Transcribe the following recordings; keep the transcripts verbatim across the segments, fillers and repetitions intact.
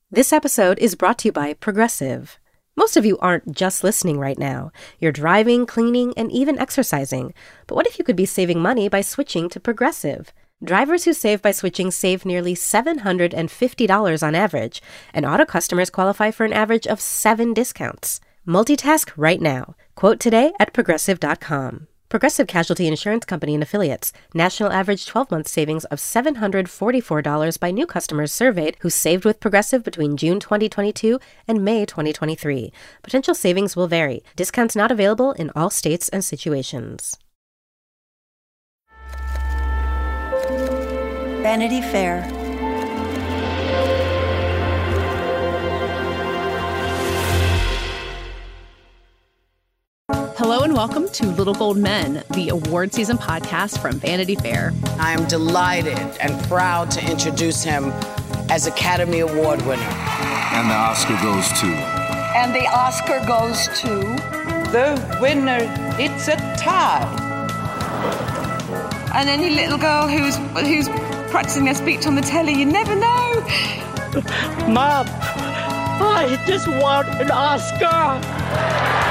This episode is brought to you by Progressive. Most of you aren't just listening right now. You're driving, cleaning, and even exercising. But what if you could be saving money by switching to Progressive? Drivers who save by switching save nearly seven hundred fifty dollars on average, and auto customers qualify for an average of seven discounts. Multitask right now. Quote today at progressive dot com. Progressive Casualty Insurance Company and Affiliates. National average twelve-month savings of seven hundred forty-four dollars by new customers surveyed who saved with Progressive between June twenty twenty-two and May twenty twenty-three. Potential savings will vary. Discounts not available in all states and situations. Vanity Fair. Hello and welcome to Little Gold Men, the award season podcast from Vanity Fair. I am delighted and proud to introduce him as Academy Award winner. And the Oscar goes to... And the Oscar goes to... The winner, it's a tie. And any little girl who's who's practicing their speech on the telly, you never know. Mom, I just want an Oscar.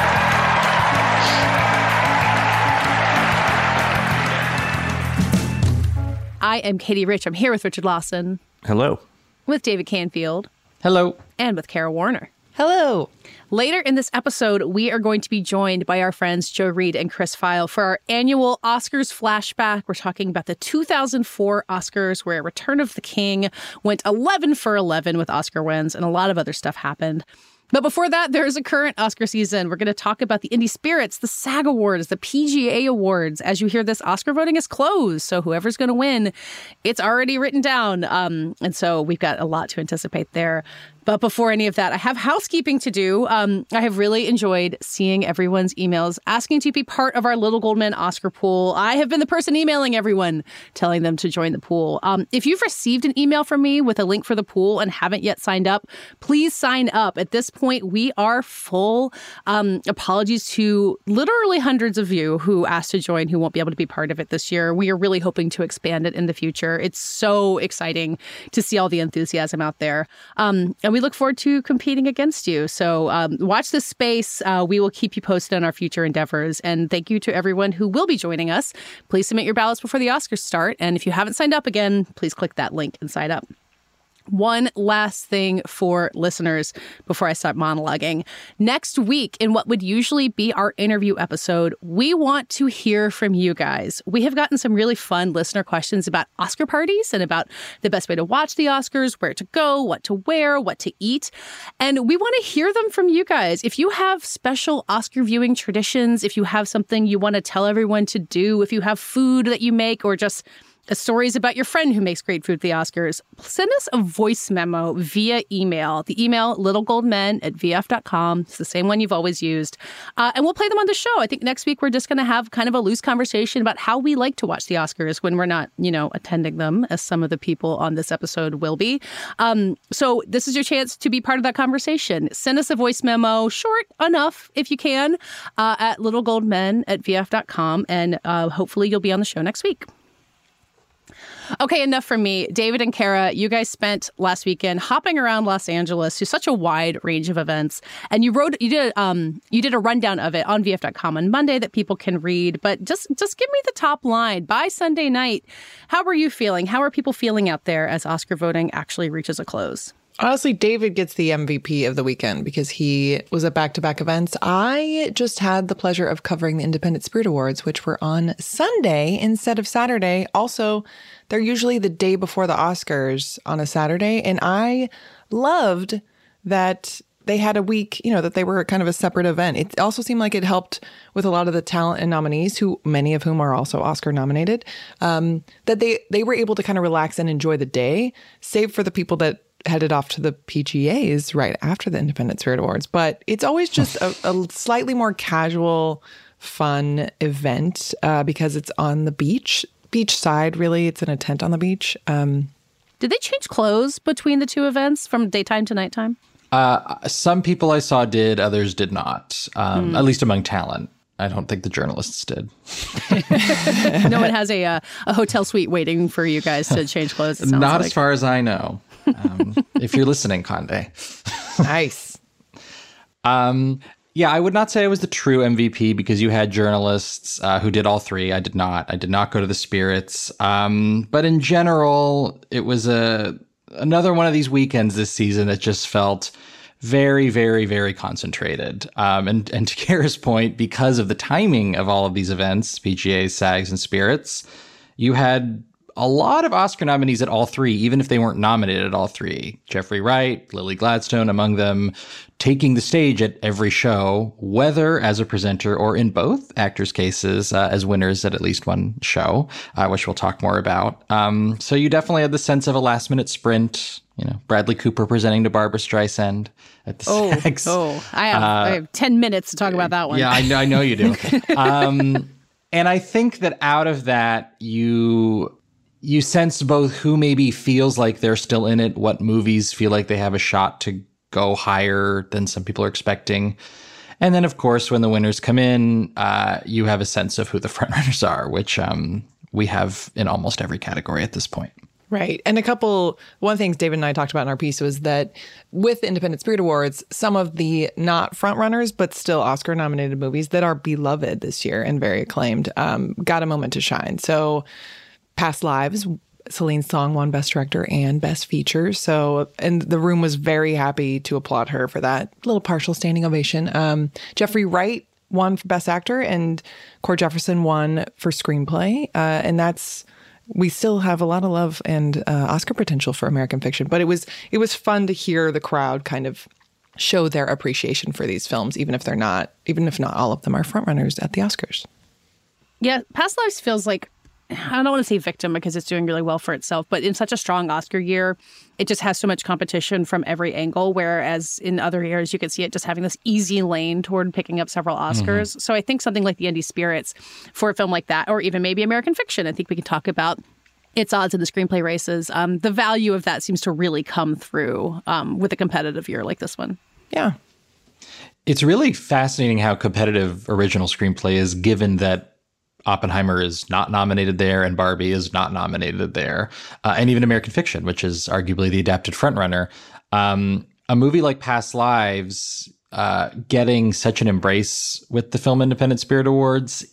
I am Katie Rich. I'm here with Richard Lawson. Hello. With David Canfield. Hello. And with Kara Warner. Hello. Later in this episode, we are going to be joined by our friends Joe Reed and Chris Feil for our annual Oscars flashback. We're talking about the two thousand four Oscars, where Return of the King went eleven for eleven with Oscar wins, and a lot of other stuff happened. But before that, there's a current Oscar season. We're going to talk about the Indie Spirits, the SAG Awards, the P G A Awards. As you hear this, Oscar voting is closed, so whoever's going to win, it's already written down. Um, and so we've got a lot to anticipate there. But before any of that, I have housekeeping to do. Um, I have really enjoyed seeing everyone's emails asking to be part of our Little Gold Men Oscar pool. I have been the person emailing everyone, telling them to join the pool. Um, if you've received an email from me with a link for the pool and haven't yet signed up, please sign up. At this point, we are full. Um, apologies to literally hundreds of you who asked to join who won't be able to be part of it this year. We are really hoping to expand it in the future. It's so exciting to see all the enthusiasm out there. Um, and we look forward to competing against you. So um, watch this space. Uh, we will keep you posted on our future endeavors. And thank you to everyone who will be joining us. Please submit your ballots before the Oscars start. And if you haven't signed up again, please click that link and sign up. One last thing for listeners before I start monologuing. Next week, in what would usually be our interview episode, we want to hear from you guys. We have gotten some really fun listener questions about Oscar parties and about the best way to watch the Oscars, where to go, what to wear, what to eat. And we want to hear them from you guys. If you have special Oscar viewing traditions, if you have something you want to tell everyone to do, if you have food that you make, or just stories about your friend who makes great food at the Oscars, send us a voice memo via email. The email, littlegoldmen at v f dot com. It's the same one you've always used. Uh, and we'll play them on the show. I think next week we're just going to have kind of a loose conversation about how we like to watch the Oscars when we're not, you know, attending them, as some of the people on this episode will be. Um, so this is your chance to be part of that conversation. Send us a voice memo, short enough if you can, uh, at littlegoldmen at v f dot com. And uh, hopefully you'll be on the show next week. Okay, enough from me. David and Kara, you guys spent last weekend hopping around Los Angeles to such a wide range of events, and you wrote, you did, um, you did a rundown of it on v f dot com on Monday that people can read. But just, just give me the top line. By Sunday night, how were you feeling? How are people feeling out there as Oscar voting actually reaches a close? Honestly, David gets the M V P of the weekend because he was at back-to-back events. I just had the pleasure of covering the Independent Spirit Awards, which were on Sunday instead of Saturday. Also, they're usually the day before the Oscars on a Saturday. And I loved that they had a week, you know, that they were kind of a separate event. It also seemed like it helped with a lot of the talent and nominees, who many of whom are also Oscar nominated, um, that they, they were able to kind of relax and enjoy the day, save for the people that headed off to the P G As right after the Independent Spirit Awards. But it's always just a, a slightly more casual, fun event uh, because it's on the beach, beach side, really. It's in a tent on the beach. Um, Did they change clothes between the two events from daytime to nighttime? Uh, some people I saw did, others did not, um, mm. at least among talent. I don't think the journalists did. No one has a uh, a hotel suite waiting for you guys to change clothes. It Not like. as far as I know. Um, if you're listening, Conde. Nice. Um, yeah, I would not say I was the true M V P because you had journalists uh, who did all three. I did not. I did not go to the Spirits. Um, but in general, it was a another one of these weekends this season that just felt very, very, very concentrated. Um, and, and to Kara's point, because of the timing of all of these events, P G A, SAGs, and Spirits, you had a lot of Oscar nominees at all three, even if they weren't nominated at all three. Jeffrey Wright, Lily Gladstone among them, taking the stage at every show, whether as a presenter or in both actors' cases uh, as winners at at least one show, uh, which we'll talk more about. Um, so you definitely had the sense of a last-minute sprint. You know, Bradley Cooper presenting to Barbra Streisand at the oh, SAGs. Oh, I have, uh, I have ten minutes to talk about that one. Yeah, I know, I know you do. um, and I think that out of that, you... You sense both who maybe feels like they're still in it, what movies feel like they have a shot to go higher than some people are expecting. And then, of course, when the winners come in, uh, you have a sense of who the frontrunners are, which um, we have in almost every category at this point. Right. And a couple, one of the things David and I talked about in our piece was that with the Independent Spirit Awards, some of the not frontrunners, but still Oscar nominated movies that are beloved this year and very acclaimed um, got a moment to shine. So Past Lives, Celine Song won Best Director and Best Feature. So, and the room was very happy to applaud her for that little partial standing ovation. Um, Jeffrey Wright won for Best Actor and Cord Jefferson won for Screenplay. Uh, and that's, we still have a lot of love and uh, Oscar potential for American Fiction. But it was, it was fun to hear the crowd kind of show their appreciation for these films, even if they're not, even if not all of them are frontrunners at the Oscars. Yeah, Past Lives feels like, I don't want to say victim because it's doing really well for itself, but in such a strong Oscar year, it just has so much competition from every angle, whereas in other years, you could see it just having this easy lane toward picking up several Oscars. Mm-hmm. So I think something like the Indie Spirits for a film like that, or even maybe American Fiction, I think we can talk about its odds in the screenplay races. Um, the value of that seems to really come through um, with a competitive year like this one. Yeah. It's really fascinating how competitive original screenplay is, given that Oppenheimer is not nominated there and Barbie is not nominated there. Uh, and even American Fiction, which is arguably the adapted frontrunner. Um, a movie like Past Lives uh, getting such an embrace with the Film Independent Spirit Awards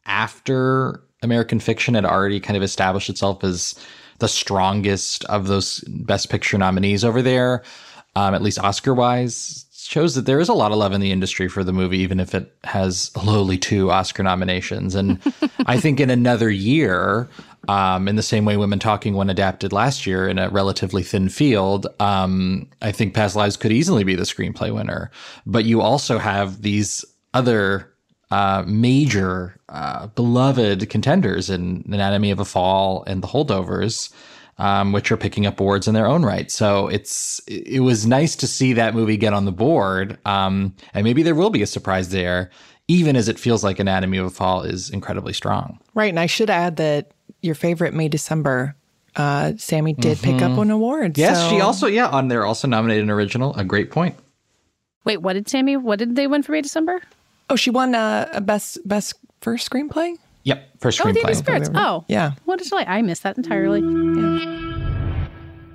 after American Fiction had already kind of established itself as the strongest of those Best Picture nominees over there, um, at least Oscar-wise, shows that there is a lot of love in the industry for the movie, even if it has lowly two Oscar nominations. And I think in another year, um, in the same way Women Talking won adapted last year in a relatively thin field, um, I think Past Lives could easily be the screenplay winner. But you also have these other uh, major uh, beloved contenders in Anatomy of a Fall and The Holdovers, Um, which are picking up awards in their own right. So it's it was nice to see that movie get on the board. Um, and maybe there will be a surprise there, even as it feels like Anatomy of a Fall is incredibly strong. Right. And I should add that your favorite May December, uh, Sammy did mm-hmm. pick up an award. Yes, so. she also, yeah, on there also nominated an original. A great point. Wait, what did Sammy, what did they win for May December? Oh, she won uh, a best best first screenplay? Yep, first oh, screenplay. The Indie Spirits. Oh, yeah. What did I? I missed that entirely. Yeah.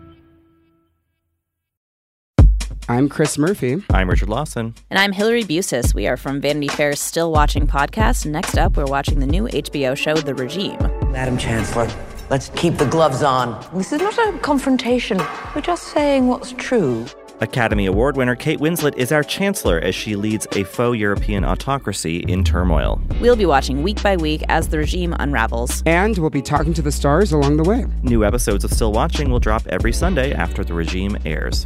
I'm Chris Murphy. I'm Richard Lawson. And I'm Hillary Busis. We are from Vanity Fair's Still Watching podcast. Next up, we're watching the new H B O show, The Regime. Madam Chancellor, let's keep the gloves on. This is not a confrontation. We're just saying what's true. Academy Award winner Kate Winslet is our chancellor as she leads a faux European autocracy in turmoil. We'll be watching week by week as the regime unravels. And we'll be talking to the stars along the way. New episodes of Still Watching will drop every Sunday after The Regime airs.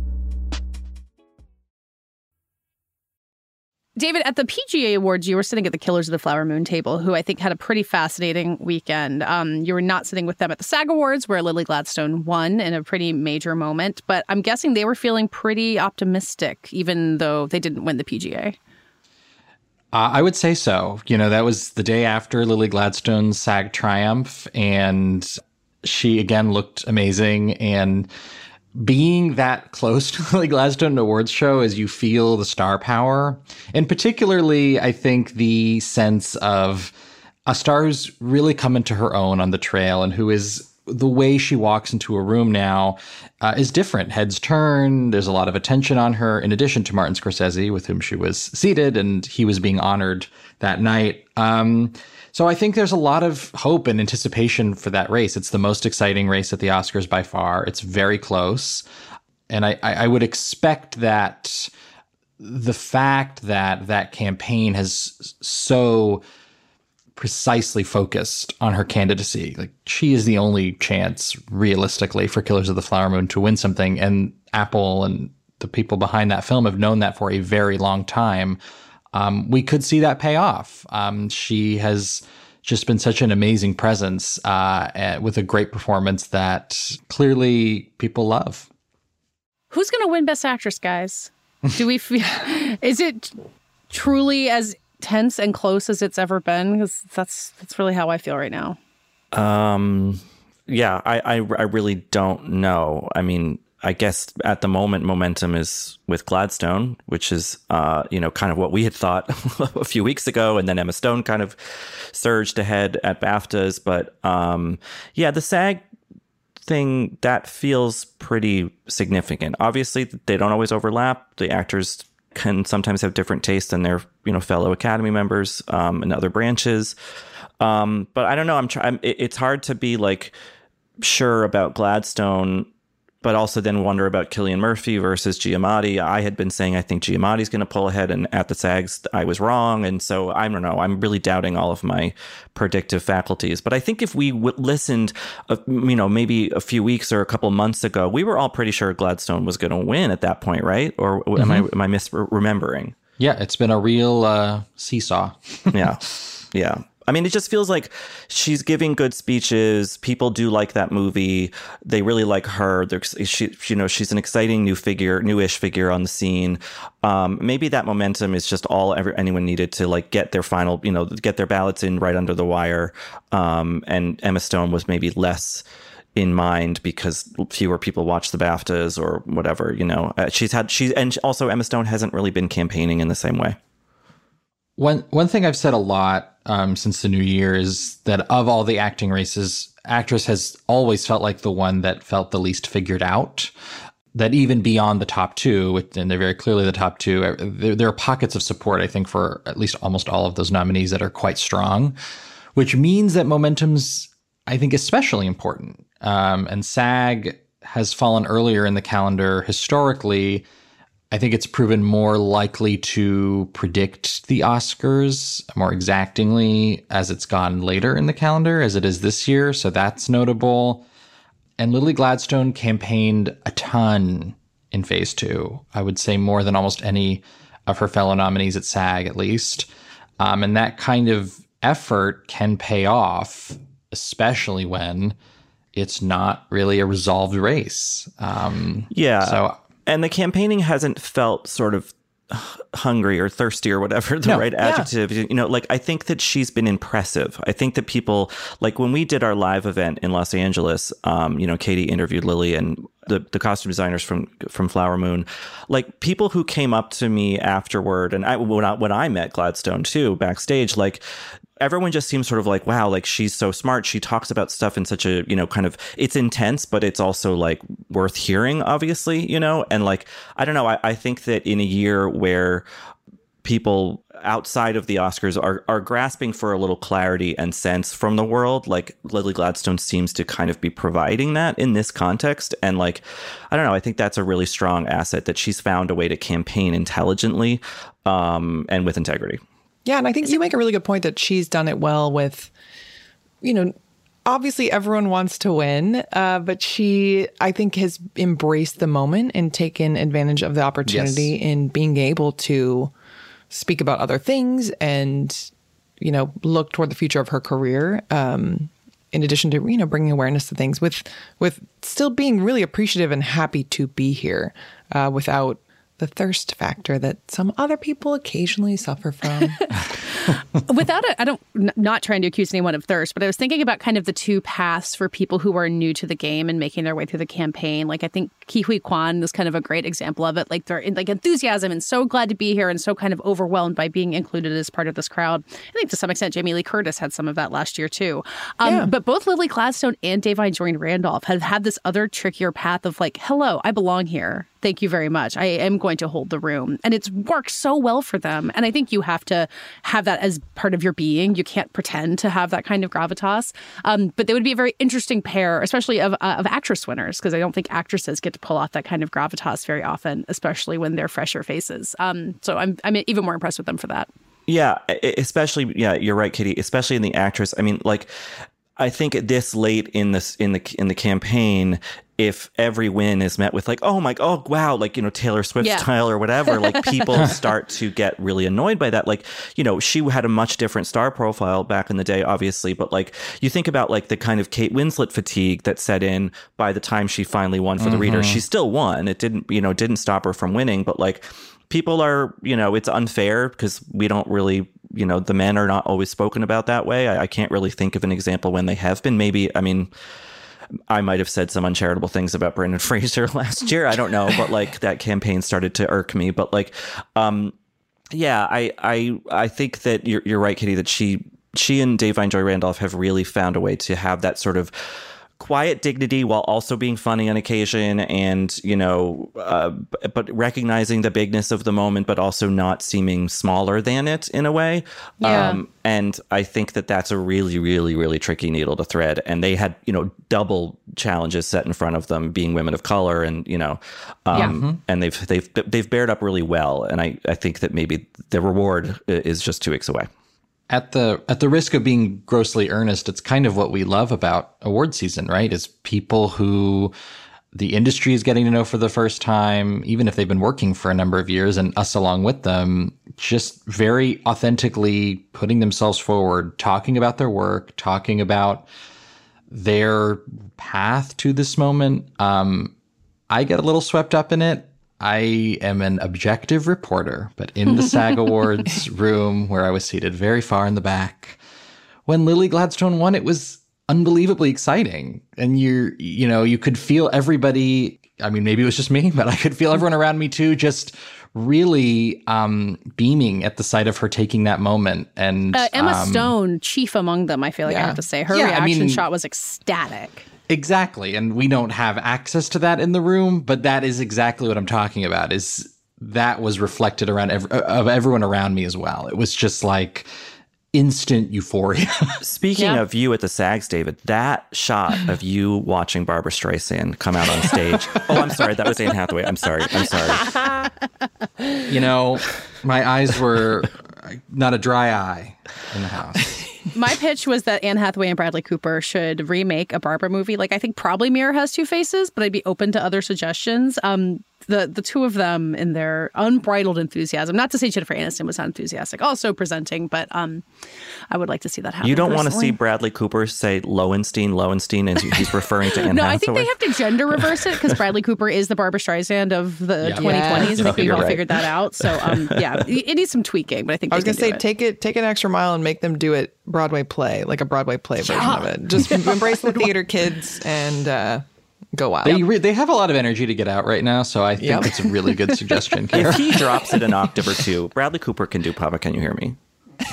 David, at the P G A Awards, you were sitting at the Killers of the Flower Moon table, who I think had a pretty fascinating weekend. Um, you were not sitting with them at the SAG Awards, where Lily Gladstone won in a pretty major moment. But I'm guessing they were feeling pretty optimistic, even though they didn't win the P G A. Uh, I would say so. You know, that was the day after Lily Gladstone's SAG triumph, and she again looked amazing. And being that close to the Lily Gladstone awards show, as you feel the star power, and particularly, I think, the sense of a star who's really come into her own on the trail and who is the way she walks into a room now uh, is different. Heads turn. There's a lot of attention on her, in addition to Martin Scorsese, with whom she was seated, and he was being honored that night. Um, so I think there's a lot of hope and anticipation for that race. It's the most exciting race at the Oscars by far. It's very close. And I, I would expect that the fact that that campaign has so precisely focused on her candidacy, like she is the only chance realistically for Killers of the Flower Moon to win something. And Apple and the people behind that film have known that for a very long time. Um, we could see that pay off. Um, she has just been such an amazing presence uh, with a great performance that clearly people love. Who's going to win Best Actress, guys? Do we feel, is it truly as tense and close as it's ever been? Because that's that's really how I feel right now. Um, yeah, I, I, I really don't know. I mean, I guess at the moment, momentum is with Gladstone, which is, uh, you know, kind of what we had thought a few weeks ago. And then Emma Stone kind of surged ahead at BAFTAs. But um, yeah, the SAG thing, that feels pretty significant. Obviously, they don't always overlap. The actors can sometimes have different tastes than their, you know, fellow Academy members um, in other branches. Um, but I don't know. I'm trying. It, it's hard to be like sure about Gladstone, but also then wonder about Cillian Murphy versus Giamatti. I had been saying I think Giamatti's going to pull ahead, and at the SAGs I was wrong. And so I don't know. I'm really doubting all of my predictive faculties. But I think if we w- listened, uh, you know, maybe a few weeks or a couple months ago, we were all pretty sure Gladstone was going to win at that point, right? Or mm-hmm. am I am I misremembering? Yeah, it's been a real uh, seesaw. yeah, yeah. I mean, it just feels like she's giving good speeches. People do like that movie. They really like her. They're, she, you know, she's an exciting new figure, newish figure on the scene. Um, maybe that momentum is just all ever, anyone needed to like get their final, you know, get their ballots in right under the wire. Um, and Emma Stone was maybe less in mind because fewer people watch the BAFTAs or whatever, you know. Uh, she's had, she's, and also Emma Stone hasn't really been campaigning in the same way. One one thing I've said a lot um, since the new year is that of all the acting races, actress has always felt like the one that felt the least figured out. That even beyond the top two, and they're very clearly the top two, there, there are pockets of support, I think, for at least almost all of those nominees that are quite strong, which means that momentum's, I think, especially important. Um, and SAG has fallen earlier in the calendar historically. I think it's proven more likely to predict the Oscars more exactingly as it's gone later in the calendar, as it is this year. So that's notable. And Lily Gladstone campaigned a ton in phase two. I would say more than almost any of her fellow nominees at SAG, at least. Um, and that kind of effort can pay off, especially when it's not really a resolved race. Um, yeah. So. And the campaigning hasn't felt sort of hungry or thirsty or whatever the no, right adjective. Yeah. You know, like, I think that she's been impressive. I think that people, like when we did our live event in Los Angeles, um, you know, Katie interviewed Lily and the, the costume designers from from Flower Moon, like people who came up to me afterward, and I when I, when I met Gladstone too backstage, like everyone just seems sort of like, wow, like she's so smart. She talks about stuff in such a, you know, kind of, it's intense, but it's also like worth hearing, obviously, you know, and like, I don't know. I, I think that in a year where people outside of the Oscars are, are grasping for a little clarity and sense from the world, like Lily Gladstone seems to kind of be providing that in this context. And like, I don't know, I think that's a really strong asset that she's found a way to campaign intelligently um, and with integrity. Yeah, and I think you make a really good point that she's done it well with, you know, obviously everyone wants to win, uh, but she, I think, has embraced the moment and taken advantage of the opportunity yes. in being able to speak about other things and, you know, look toward the future of her career, um, in addition to, you know, bringing awareness to things with with still being really appreciative and happy to be here uh, without the thirst factor that some other people occasionally suffer from. Without it, I don't, n- not trying to accuse anyone of thirst, but I was thinking about kind of the two paths for people who are new to the game and making their way through the campaign. Like, I think Ke Huy Quan is kind of a great example of it. Like, they're in, like enthusiasm and so glad to be here and so kind of overwhelmed by being included as part of this crowd. I think to some extent, Jamie Lee Curtis had some of that last year, too. Um, yeah. But both Lily Gladstone and Da'Vine Joy Randolph have had this other trickier path of like, hello, I belong here. Thank you very much. I am going to hold the room. And it's worked so well for them. And I think you have to have that as part of your being. You can't pretend to have that kind of gravitas. Um, but they would be a very interesting pair, especially of, uh, of actress winners, because I don't think actresses get to pull off that kind of gravitas very often, especially when they're fresher faces. Um, so I'm, I'm even more impressed with them for that. Yeah, especially, yeah, you're right, Katie, especially in the actress. I mean, like, I think this late in this in the in the campaign, if every win is met with like, oh my, oh wow, like, you know, Taylor Swift yeah. style or whatever, like people start to get really annoyed by that. Like, you know, she had a much different star profile back in the day, obviously, but like you think about like the kind of Kate Winslet fatigue that set in by the time she finally won for the mm-hmm. Reader. She still won. It didn't, you know, didn't stop her from winning, but like people are, you know, it's unfair because we don't really, you know, the men are not always spoken about that way. I, I can't really think of an example when they have been. Maybe, I mean, I might have said some uncharitable things about Brendan Fraser last year. I don't know, but like that campaign started to irk me. But like, um, yeah, I, I, I think that you're, you're right, Katie, that she, she and Da'Vine Joy Randolph have really found a way to have that sort of quiet dignity while also being funny on occasion, and you know, uh, but recognizing the bigness of the moment, but also not seeming smaller than it in a way. Yeah. Um, and I think that that's a really, really, really tricky needle to thread. And they had, you know, double challenges set in front of them, being women of color, and you know, um, yeah. mm-hmm. and they've they've they've bared up really well. And I I think that maybe the reward is just two weeks away. At the at the risk of being grossly earnest, it's kind of what we love about award season, right? Is people who the industry is getting to know for the first time, even if they've been working for a number of years, and us along with them, just very authentically putting themselves forward, talking about their work, talking about their path to this moment. Um, I get a little swept up in it. I am an objective reporter, but in the SAG Awards room where I was seated very far in the back, when Lily Gladstone won, it was unbelievably exciting. And you're, you know, you could feel everybody, I mean, maybe it was just me, but I could feel everyone around me too, just really um, beaming at the sight of her taking that moment. And uh, Emma um, Stone, chief among them, I feel like yeah. I have to say. Her yeah, reaction I mean, shot was ecstatic. Exactly. And we don't have access to that in the room, but that is exactly what I'm talking about, is that was reflected around every, of everyone around me as well. It was just like instant euphoria. Speaking yeah. of you at the SAGs, David, that shot of you watching Barbra Streisand come out on stage. Oh, I'm sorry. That was Anne Hathaway. I'm sorry. I'm sorry. You know, my eyes were not a dry eye in the house. My pitch was that Anne Hathaway and Bradley Cooper should remake a Barbra movie. Like, I think probably Mirror has two faces, but I'd be open to other suggestions. Um, the the two of them in their unbridled enthusiasm. Not to say Jennifer Aniston was not enthusiastic, also presenting, but um, I would like to see that happen. You don't personally. want to see Bradley Cooper say Lowenstein, Lowenstein, and he's referring to Anne no, Hathaway? No, I think they have to gender reverse it, because Bradley Cooper is the Barbra Streisand of the yeah. twenty twenties. Yeah. I think we've all right. figured that out. So, um, yeah, it needs some tweaking, but I think I was going to say, it. take it, take an extra mile and make them do it Broadway play, like a Broadway play version yeah. of it. Just embrace the theater kids and uh, go wild. They re- they have a lot of energy to get out right now, so I think yep. it's a really good suggestion. If he drops it an octave or two, Bradley Cooper can do Papa, Can You Hear Me?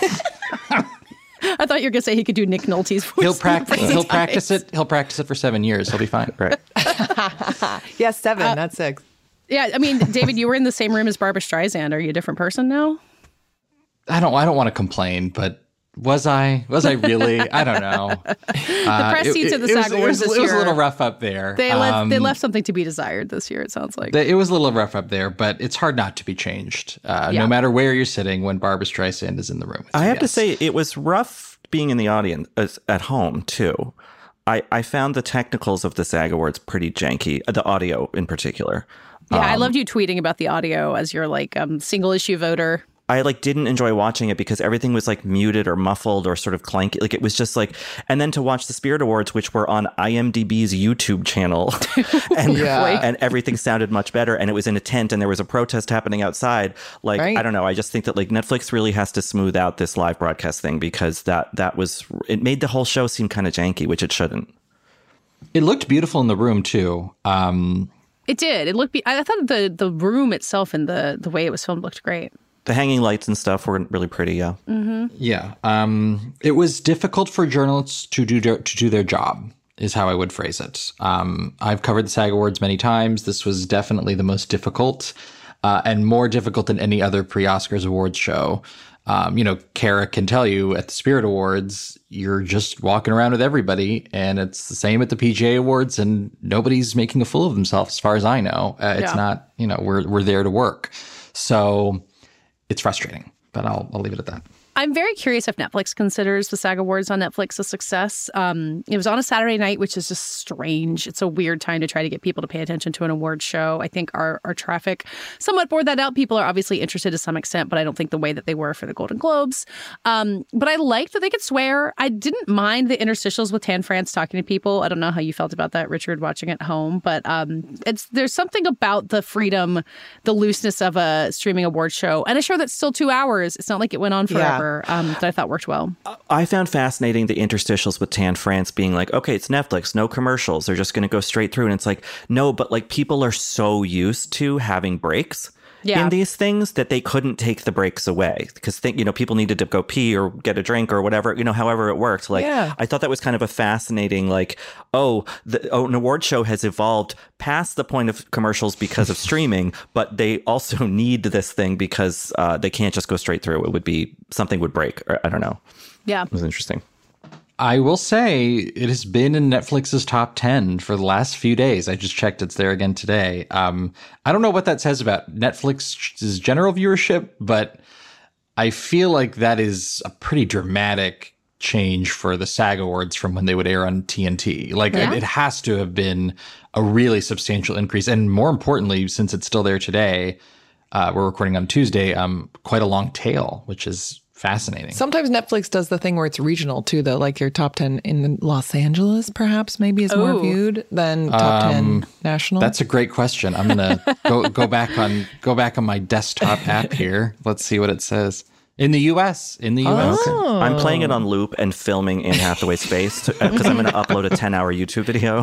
I thought you were going to say he could do Nick Nolte's voice. He'll practice. He'll practice it. He'll practice it for seven years. He'll be fine. Right. yeah, seven, uh, not six. Yeah, I mean, David, you were in the same room as Barbra Streisand. Are you a different person now? I don't. I don't want to complain, but was I? Was I really? I don't know. the uh, press seats at the SAG Awards this year. It was a little rough up there. They left. Um, they left something to be desired this year. It sounds like it was a little rough up there, but it's hard not to be changed. Uh, yeah. No matter where you're sitting when Barbra Streisand is in the room. I you, have yes. to say, it was rough being in the audience at home too. I, I found the technicals of the SAG Awards pretty janky. The audio in particular. Yeah, um, I loved you tweeting about the audio as your like um, single issue voter. I like didn't enjoy watching it because everything was like muted or muffled or sort of clanky. Like it was just like, and then to watch the Spirit Awards, which were on IMDb's YouTube channel, and Yeah. and everything sounded much better. And it was in a tent, and there was a protest happening outside. Like Right. I don't know. I just think that like Netflix really has to smooth out this live broadcast thing because that that was it made the whole show seem kind of janky, which it shouldn't. It looked beautiful in the room too. Um, It did. It looked. Be- I thought the the room itself and the the way it was filmed looked great. The hanging lights and stuff were really pretty. Yeah. Mm-hmm. Yeah. Um, it was difficult for journalists to do to do their job, is how I would phrase it. Um, I've covered the SAG Awards many times. This was definitely the most difficult uh, and more difficult than any other pre-Oscars awards show. Um, you know, Kara can tell you at the Spirit Awards, you're just walking around with everybody, and it's the same at the P G A Awards, and nobody's making a fool of themselves, as far as I know. Uh, it's Yeah. not, you know, we're we're there to work. So it's frustrating, but I'll I'll leave it at that. I'm very curious if Netflix considers the SAG Awards on Netflix a success. Um, it was on a Saturday night, which is just strange. It's a weird time to try to get people to pay attention to an award show. I think our, our traffic somewhat bore that out. People are obviously interested to some extent, but I don't think the way that they were for the Golden Globes. Um, but I liked that they could swear. I didn't mind the interstitials with Tan France talking to people. I don't know how you felt about that, Richard, watching at home, but um, it's there's something about the freedom, the looseness of a streaming award show, and a show that's still two hours. It's not like it went on forever. Yeah. Um, that I thought worked well. I found fascinating the interstitials with Tan France being like, okay, it's Netflix, no commercials. They're just going to go straight through. And it's like, no, but like people are so used to having breaks Yeah. in these things that they couldn't take the breaks away because think, you know, people needed to go pee or get a drink or whatever, you know, however it worked. Like, Yeah. I thought that was kind of a fascinating, like, oh, the, oh, an award show has evolved past the point of commercials because of streaming, but they also need this thing because uh, they can't just go straight through. It would be something would break. Or, I don't know. Yeah. It was interesting. I will say it has been in Netflix's top ten for the last few days. I just checked. It's there again today. Um, I don't know what that says about Netflix's general viewership, but I feel like that is a pretty dramatic change for the SAG Awards from when they would air on T N T. Like Yeah. it, it has to have been a really substantial increase. And more importantly, since it's still there today, uh, we're recording on Tuesday, um, quite a long tail, which is fascinating. Sometimes Netflix does the thing where it's regional too, though. Like your top ten in Los Angeles, perhaps, maybe is more Ooh. viewed than top Um, ten national. That's a great question. I'm gonna go go back on go back on my desktop app here. Let's see what it says. In the U S, in the U S. Oh. I'm playing it on loop and filming Anne Hathaway's face because I'm going to upload a ten hour YouTube video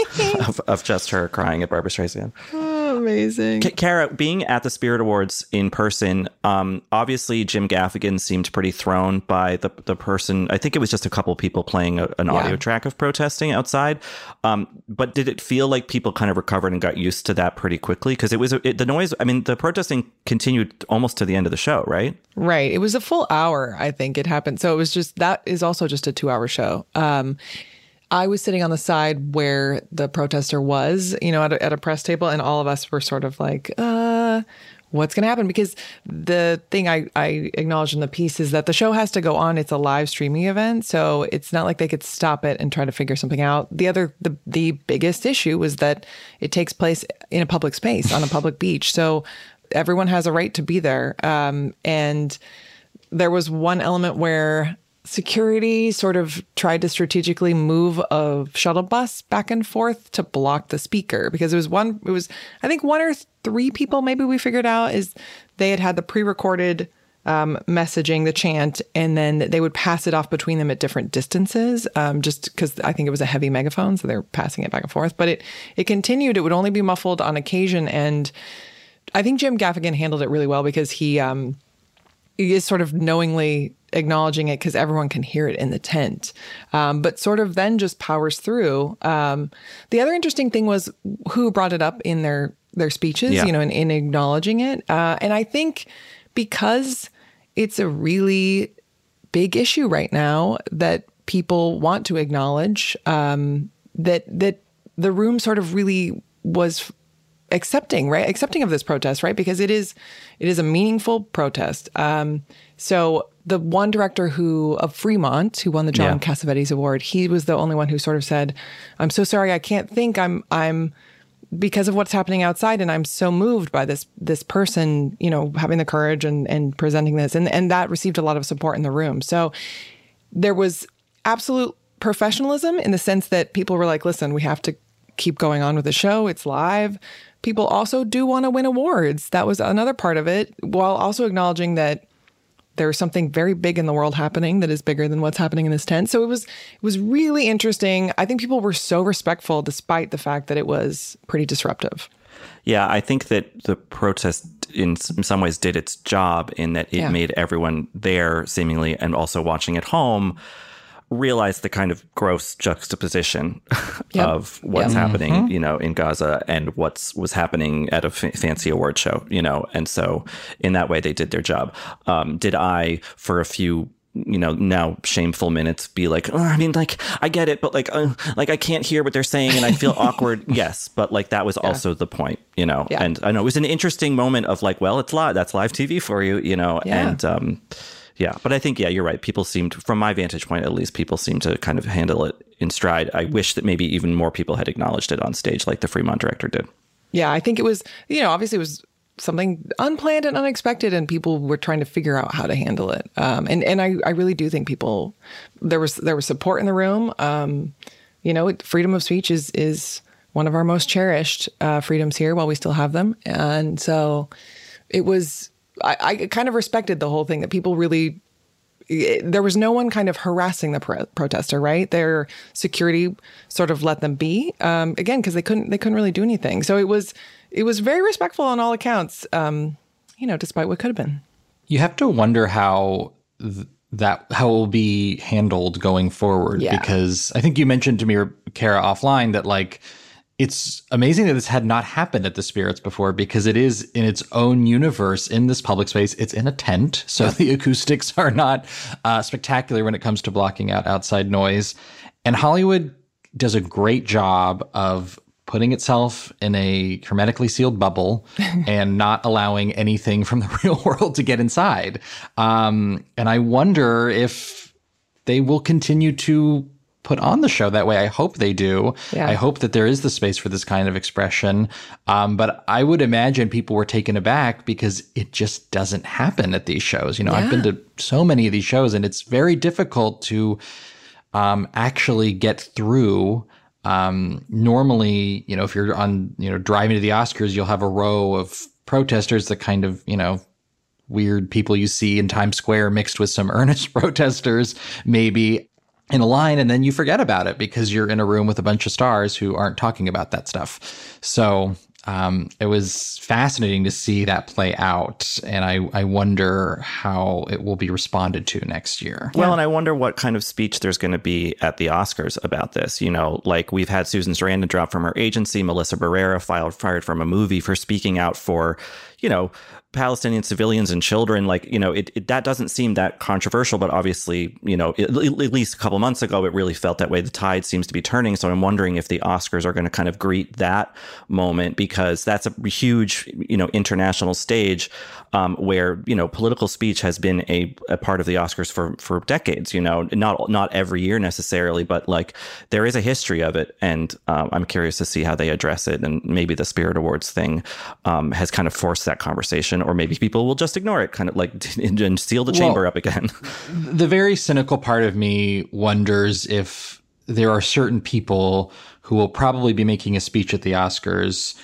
of, of just her crying at Barbra Streisand. Oh, amazing. K- Kara, being at the Spirit Awards in person, um, obviously Jim Gaffigan seemed pretty thrown by the the person. I think it was just a couple of people playing a, an Yeah. audio track of protesting outside. Um, but did it feel like people kind of recovered and got used to that pretty quickly? Because it was it, the noise. I mean, the protesting continued almost to the end of the show, right? Right. It was a full hour, I think it happened. So it was just, that is also just a two hour show. Um, I was sitting on the side where the protester was, you know, at a, at a press table, and all of us were sort of like, uh, what's going to happen? Because the thing I, I acknowledged in the piece is that the show has to go on. It's a live streaming event. So it's not like they could stop it and try to figure something out. The other, the, the biggest issue was that it takes place in a public space on a public beach. So everyone has a right to be there. Um, and there was one element where security sort of tried to strategically move a shuttle bus back and forth to block the speaker, because it was one, it was, I think one or three people maybe we figured out is they had had the pre-recorded um, messaging, the chant, and then they would pass it off between them at different distances, um, just because I think it was a heavy megaphone, so they're passing it back and forth. But it, it continued. It would only be muffled on occasion, and I think Jim Gaffigan handled it really well because he, um, he is sort of knowingly acknowledging it because everyone can hear it in the tent, um, but sort of then just powers through. Um, the other interesting thing was who brought it up in their their speeches, Yeah. you know, in, in acknowledging it. Uh, and I think because it's a really big issue right now that people want to acknowledge, um, that that the room sort of really was accepting, right? Accepting of this protest, right? Because it is, it is a meaningful protest. Um, so the one director who of Fremont, who won the John Yeah. Cassavetes Award, he was the only one who sort of said, "I'm so sorry, I can't think. I'm, I'm, because of what's happening outside. And I'm so moved by this this person, you know, having the courage and, and presenting this. And, and that received a lot of support in the room. So there was absolute professionalism in the sense that people were like, listen, we have to keep going on with the show. It's live. People also do want to win awards. That was another part of it, while also acknowledging that there's something very big in the world happening that is bigger than what's happening in this tent. So it was it was really interesting. I think people were so respectful despite the fact that it was pretty disruptive. Yeah, I think that the protest in some ways did its job in that it yeah. made everyone there seemingly, and also watching at home, realize the kind of gross juxtaposition yep. of what's yep. happening, mm-hmm. you know, in Gaza and what's was happening at a f- fancy award show, you know. And so in that way, they did their job. Um, did I, for a few, you know, now shameful minutes, be like, oh, I mean, like, I get it, but like, uh, like I can't hear what they're saying and I feel awkward. Yes. But like, that was yeah. also the point, you know. Yeah. And I know it was an interesting moment of like, well, it's live. That's live T V for you, you know. Yeah. And, um, yeah, but I think, yeah, you're right. People seemed, from my vantage point, at least, people seem to kind of handle it in stride. I wish that maybe even more people had acknowledged it on stage like the Fremont director did. Yeah, I think it was, you know, obviously it was something unplanned and unexpected, and people were trying to figure out how to handle it. Um, and and I, I really do think people, there was there was support in the room. Um, you know, freedom of speech is is one of our most cherished uh, freedoms here while we still have them. And so it was... I, I kind of respected the whole thing, that people really, it, there was no one kind of harassing the pro- protester, right? Their security sort of let them be, um, again, because they couldn't, they couldn't really do anything. So it was, it was very respectful on all accounts, um, you know, despite what could have been. You have to wonder how th- that, how it will be handled going forward, yeah. because I think you mentioned to me, Kara, offline that like, it's amazing that this had not happened at the Spirits before, because it is in its own universe in this public space. It's in a tent, so yeah. the acoustics are not uh, spectacular when it comes to blocking out outside noise. And Hollywood does a great job of putting itself in a hermetically sealed bubble and not allowing anything from the real world to get inside. Um, and I wonder if they will continue to put on the show that way. I hope they do. Yeah. I hope that there is the space for this kind of expression. Um, but I would imagine people were taken aback because it just doesn't happen at these shows. You know, yeah. I've been to so many of these shows, and it's very difficult to um, actually get through. Um, normally, you know, if you're on, you know, driving to the Oscars, you'll have a row of protesters, the kind of, you know, weird people you see in Times Square mixed with some earnest protesters, maybe, in a line, and then you forget about it because you're in a room with a bunch of stars who aren't talking about that stuff. So um, it was fascinating to see that play out, and I, I wonder how it will be responded to next year. Well, and I wonder what kind of speech there's going to be at the Oscars about this. You know, like we've had Susan Sarandon drop from her agency, Melissa Barrera filed fired from a movie for speaking out for, you know, Palestinian civilians and children. Like, you know, it, it that doesn't seem that controversial, but obviously, you know, it, at least a couple months ago, it really felt that way. The tide seems to be turning. So I'm wondering if the Oscars are going to kind of greet that moment, because that's a huge, you know, international stage um, where, you know, political speech has been a, a part of the Oscars for, for decades, you know, not, not every year necessarily, but like there is a history of it. And um, I'm curious to see how they address it. And maybe the Spirit Awards thing um, has kind of forced that conversation, or maybe people will just ignore it, kind of like and seal the chamber well, up again. The very cynical part of me wonders if there are certain people who will probably be making a speech at the Oscars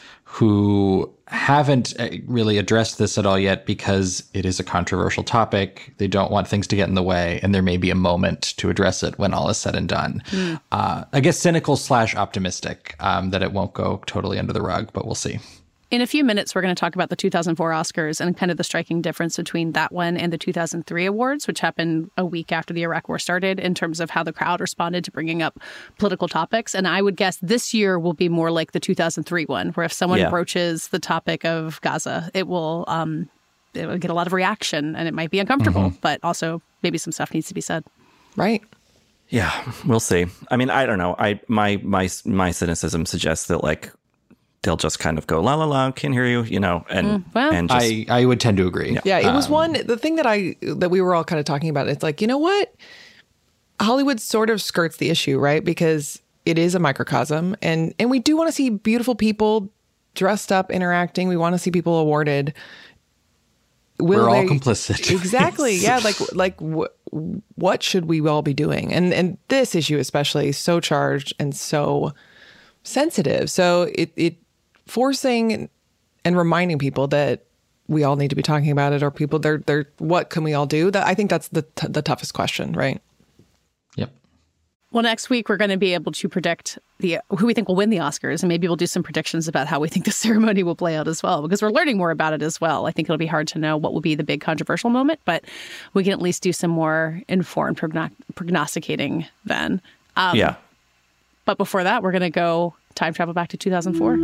who haven't really addressed this at all yet because it is a controversial topic. They don't want things to get in the way, and there may be a moment to address it when all is said and done. Mm. Uh, I guess cynical slash optimistic um, that it won't go totally under the rug, but we'll see. In a few minutes, we're going to talk about the two thousand four Oscars and kind of the striking difference between that one and the two thousand three awards, which happened a week after the Iraq War started, in terms of how the crowd responded to bringing up political topics. And I would guess this year will be more like the two thousand three one, where if someone yeah. broaches the topic of Gaza, it will um, it will get a lot of reaction, and it might be uncomfortable, mm-hmm. but also maybe some stuff needs to be said. Right. Yeah, we'll see. I mean, I don't know. I my my my cynicism suggests that like they'll just kind of go, la, la, la, can't hear you, you know, and, mm, well, and just, I, I would tend to agree. Yeah, yeah it um, was one, the thing that I, that we were all kind of talking about, it's like, you know what? Hollywood sort of skirts the issue, right? Because it is a microcosm. And, and we do want to see beautiful people dressed up, interacting. We want to see people awarded. Will We're all they, complicit. Exactly. Yeah. Like, like wh- what should we all be doing? And, and this issue, especially, so charged and so sensitive. So it, it forcing and reminding people that we all need to be talking about it, or people they're, they're, what can we all do? That I think that's the, t- the toughest question, right? Yep. Well, next week, we're going to be able to predict the who we think will win the Oscars, and maybe we'll do some predictions about how we think the ceremony will play out as well, because we're learning more about it as well. I think it'll be hard to know what will be the big controversial moment, but we can at least do some more informed progno- prognosticating then. Um, yeah. But before that, we're going to go time travel back to two thousand four.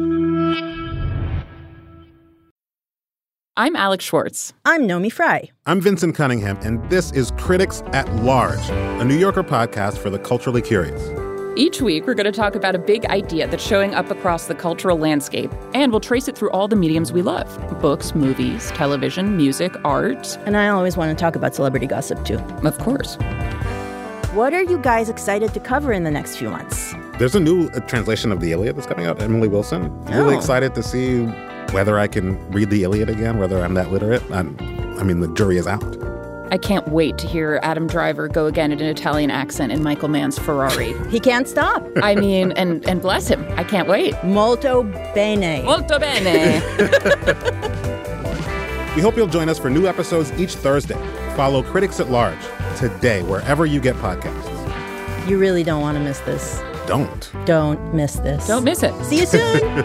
I'm Alex Schwartz. I'm Nomi Fry. I'm Vincent Cunningham, and this is Critics at Large, a New Yorker podcast for the culturally curious. Each week, we're going to talk about a big idea that's showing up across the cultural landscape, and we'll trace it through all the mediums we love: books, movies, television, music, art. And I always want to talk about celebrity gossip, too. Of course. What are you guys excited to cover in the next few months? There's a new uh, translation of the Iliad that's coming out, Emily Wilson. Oh. Really excited to see whether I can read the Iliad again, whether I'm that literate. I'm, I mean, the jury is out. I can't wait to hear Adam Driver go again in an Italian accent in Michael Mann's Ferrari. He can't stop. I mean, and, and bless him. I can't wait. Molto bene. Molto bene. We hope you'll join us for new episodes each Thursday. Follow Critics at Large today, wherever you get podcasts. You really don't want to miss this. Don't. Don't miss this. Don't miss it. See you soon.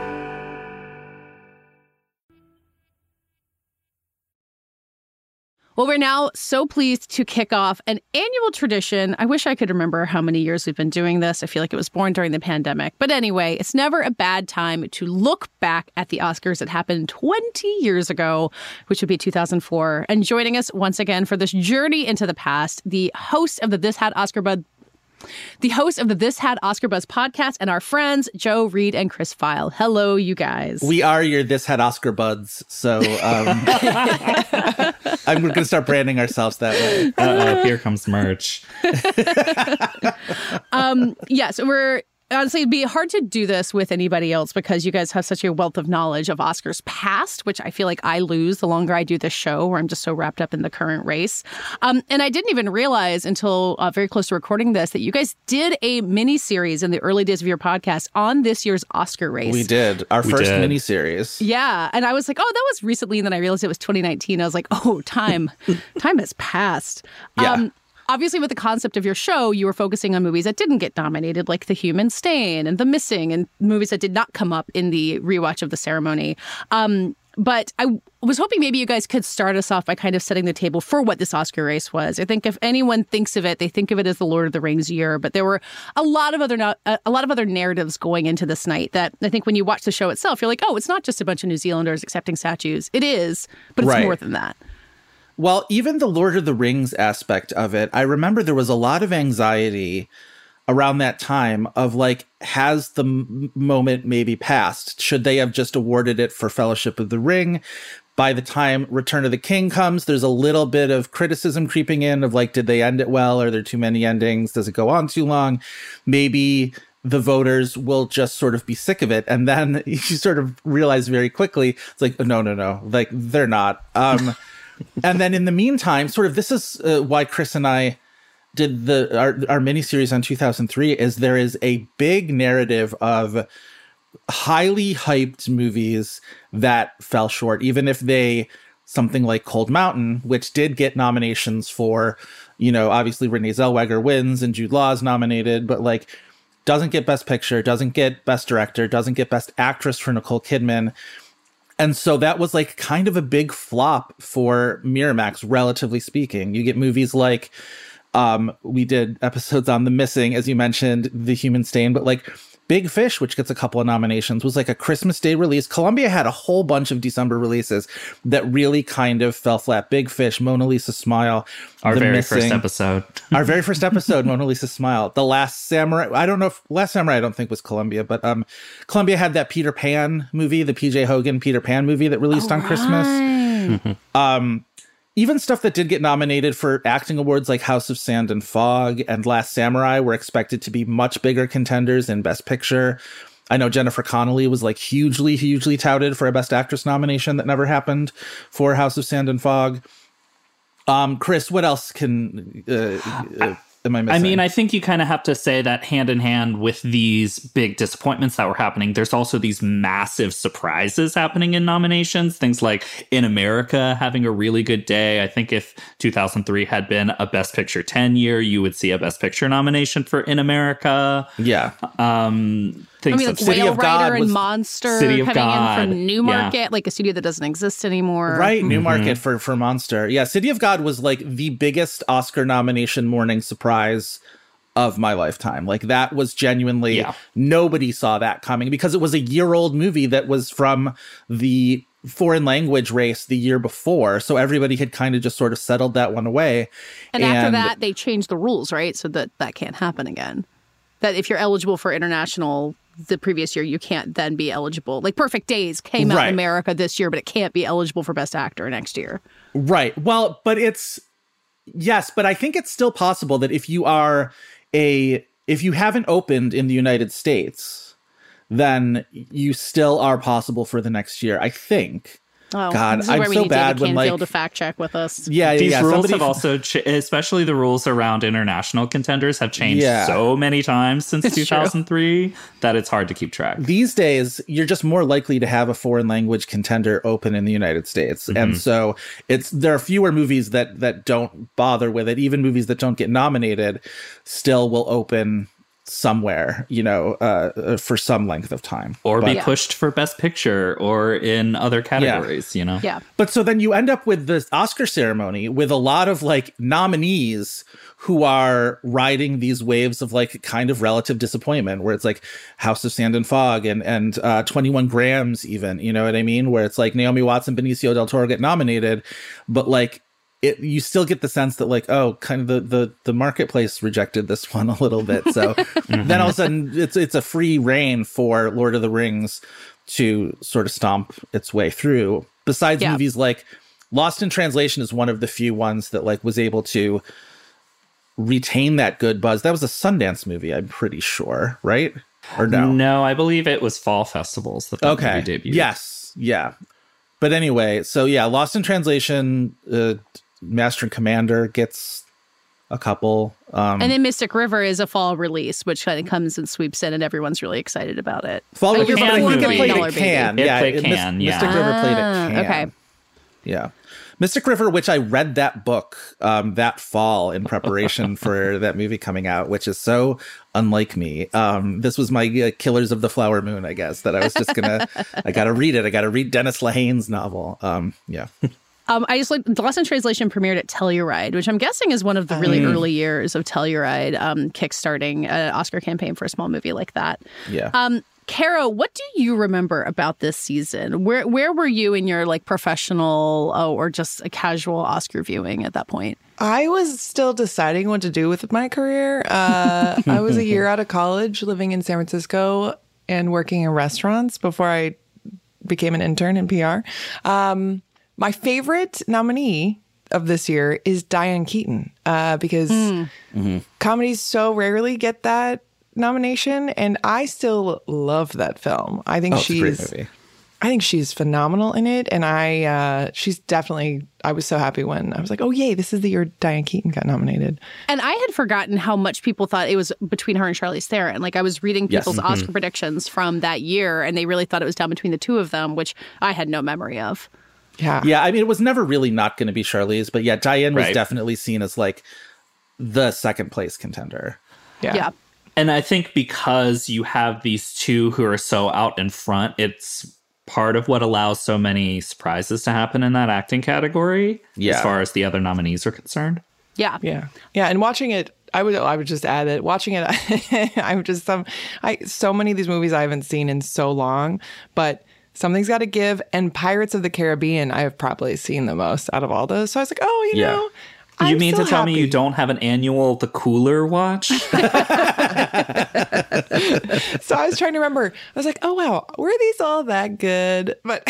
Well, we're now so pleased to kick off an annual tradition. I wish I could remember how many years we've been doing this. I feel like it was born during the pandemic. But anyway, it's never a bad time to look back at the Oscars that happened twenty years ago, which would be two thousand four. And joining us once again for this journey into the past, the host of the This Had Oscar Buzz The host of the This Had Oscar Buzz podcast, and our friends, Joe Reed and Chris Feil. Hello, you guys. We are your This Had Oscar Buds, so um, I'm going to start branding ourselves that way. Uh-oh, here comes merch. um, yes, yeah, so we're... Honestly, it'd be hard to do this with anybody else because you guys have such a wealth of knowledge of Oscars past, which I feel like I lose the longer I do this show, where I'm just so wrapped up in the current race. Um, and I didn't even realize until uh, very close to recording this that you guys did a mini-series in the early days of your podcast on this year's Oscar race. We did. Our we first did. mini-series. Yeah. And I was like, oh, that was recently. And then I realized it was twenty nineteen. I was like, oh, time. time has passed. Yeah. Um, Obviously, with the concept of your show, you were focusing on movies that didn't get nominated, like The Human Stain and The Missing, and movies that did not come up in the rewatch of the ceremony. Um, but I was hoping maybe you guys could start us off by kind of setting the table for what this Oscar race was. I think if anyone thinks of it, they think of it as the Lord of the Rings year, but there were a lot of other no- a lot of other narratives going into this night that I think when you watch the show itself, you're like, oh, it's not just a bunch of New Zealanders accepting statues. It is, but it's Right. more than that. Well, even the Lord of the Rings aspect of it, I remember there was a lot of anxiety around that time of like, has the m- moment maybe passed? Should they have just awarded it for Fellowship of the Ring? By the time Return of the King comes, there's a little bit of criticism creeping in of like, did they end it well? Are there too many endings? Does it go on too long? Maybe the voters will just sort of be sick of it. And then you sort of realize very quickly, it's like, no, no, no, like they're not. Um, And then in the meantime, sort of this is uh, why Chris and I did the our, our miniseries on two thousand three, is there is a big narrative of highly hyped movies that fell short, even if they, something like Cold Mountain, which did get nominations for, you know, obviously Renee Zellweger wins and Jude Law is nominated, but like doesn't get Best Picture, doesn't get Best Director, doesn't get Best Actress for Nicole Kidman. And so that was like kind of a big flop for Miramax, relatively speaking. You get movies like, um, we did episodes on The Missing, as you mentioned, The Human Stain, but like Big Fish, which gets a couple of nominations, was like a Christmas Day release. Columbia had a whole bunch of December releases that really kind of fell flat. Big Fish, Mona Lisa Smile, Our The very Missing. first episode. Our very first episode, Mona Lisa Smile. The Last Samurai. I don't know if Last Samurai I don't think was Columbia, but um, Columbia had that Peter Pan movie, the P J Hogan Peter Pan movie that released oh, on Christmas. Right. Um, even stuff that did get nominated for acting awards like House of Sand and Fog and Last Samurai were expected to be much bigger contenders in Best Picture. I know Jennifer Connelly was like hugely, hugely touted for a Best Actress nomination that never happened for House of Sand and Fog. Um, Chris, what else can uh, uh, am I missing? I mean, I think you kind of have to say that hand in hand with these big disappointments that were happening, there's also these massive surprises happening in nominations. Things like In America having a really good day. I think if two thousand three had been a Best Picture ten year, you would see a Best Picture nomination for In America. Yeah. Um, I mean, like Whale Rider and Monster City of coming God. in from Newmarket, Yeah. like a studio that doesn't exist anymore. Right, Newmarket Mm-hmm. for, for Monster. Yeah, City of God was like the biggest Oscar nomination morning surprise of my lifetime. Like that was genuinely, Yeah. nobody saw that coming because it was a year-old movie that was from the foreign language race the year before. So everybody had kind of just sort of settled that one away. And, after that, they changed the rules, right? So that that can't happen again. That if you're eligible for international the previous year, you can't then be eligible. Like Perfect Days came out Right. in America this year, but it can't be eligible for Best Actor next year. Right. Well, but it's, yes, but I think it's still possible that if you are a, if you haven't opened in the United States, then you still are possible for the next year, I think. Oh, God, this is I'm where we so need bad David when Canfield like, to fact check with us. yeah, yeah, These yeah. rules Somebody have f- also, ch- especially the rules around international contenders, have changed Yeah. so many times since It's two thousand three that it's hard to keep track. These days, you're just more likely to have a foreign language contender open in the United States. And Mhm. so it's there are fewer movies that that don't bother with it. Even movies that don't get nominated still will open somewhere, you know, uh, for some length of time. Or But- be pushed for Best Picture or in other categories, you know? Yeah. But so then you end up with this Oscar ceremony with a lot of like nominees who are riding these waves of like kind of relative disappointment, where it's like House of Sand and Fog and and uh, twenty-one grams even, you know what I mean? Where it's like Naomi Watts and Benicio del Toro get nominated, but like it, you still get the sense that like, oh, kind of the the the marketplace rejected this one a little bit. So then all of a sudden it's it's a free reign for Lord of the Rings to sort of stomp its way through. Besides Yeah. movies like Lost in Translation is one of the few ones that like was able to retain that good buzz. That was a Sundance movie, I'm pretty sure, right? Or no? No, I believe it was fall festivals that that Okay. movie debuted. Yes. Yeah. But anyway, so yeah, Lost in Translation, uh, Master and Commander gets a couple. Um, And then Mystic River is a fall release, which kind of comes and sweeps in, and everyone's really excited about it. Fall But River, you're but I before think it Million played Dollar at Baby. Cannes. It Yeah, played it- Mys- Cannes, yeah. Mystic River played Ah, at Cannes. okay. Yeah. Mystic River, which I read that book um, that fall in preparation for that movie coming out, which is so unlike me. Um, this was my uh, Killers of the Flower Moon, I guess, that I was just gonna, I gotta read it. I gotta read Dennis Lehane's novel. Um, yeah. Um, I just like the Lost in Translation premiered at Telluride, which I'm guessing is one of the really Mm. early years of Telluride, um, kickstarting an Oscar campaign for a small movie like that. Yeah. Um, Kara, what do you remember about this season? Where where were you in your like professional oh, or just a casual Oscar viewing at that point? I was still deciding what to do with my career. Uh, I was a year out of college living in San Francisco and working in restaurants before I became an intern in P R. Um, my favorite nominee of this year is Diane Keaton uh, because Mm. Mm-hmm. comedies so rarely get that nomination, and I still love that film. I think Oh, it's a great she's movie. I think she's phenomenal in it, and I uh, she's definitely. I was so happy when I was like, "Oh yay, this is the year Diane Keaton got nominated." And I had forgotten how much people thought it was between her and Charlize Theron. Like I was reading Yes. people's Mhm. Oscar predictions from that year, and they really thought it was down between the two of them, which I had no memory of. Yeah. Yeah, I mean, it was never really not going to be Charlize, but yeah, Diane was Right. definitely seen as like the second place contender. Yeah. Yeah. And I think because you have these two who are so out in front, it's part of what allows so many surprises to happen in that acting category, Yeah. as far as the other nominees are concerned. Yeah. Yeah. Yeah. And watching it, I would I would just add that watching it, I'm just some I so many of these movies I haven't seen in so long, but something's got to give. And Pirates of the Caribbean, I have probably seen the most out of all those. So I was like, oh, you Yeah. know, You I'm mean so to tell happy. me you don't have an annual The Cooler watch? So I was trying to remember. I was like, oh, wow, were these all that good? But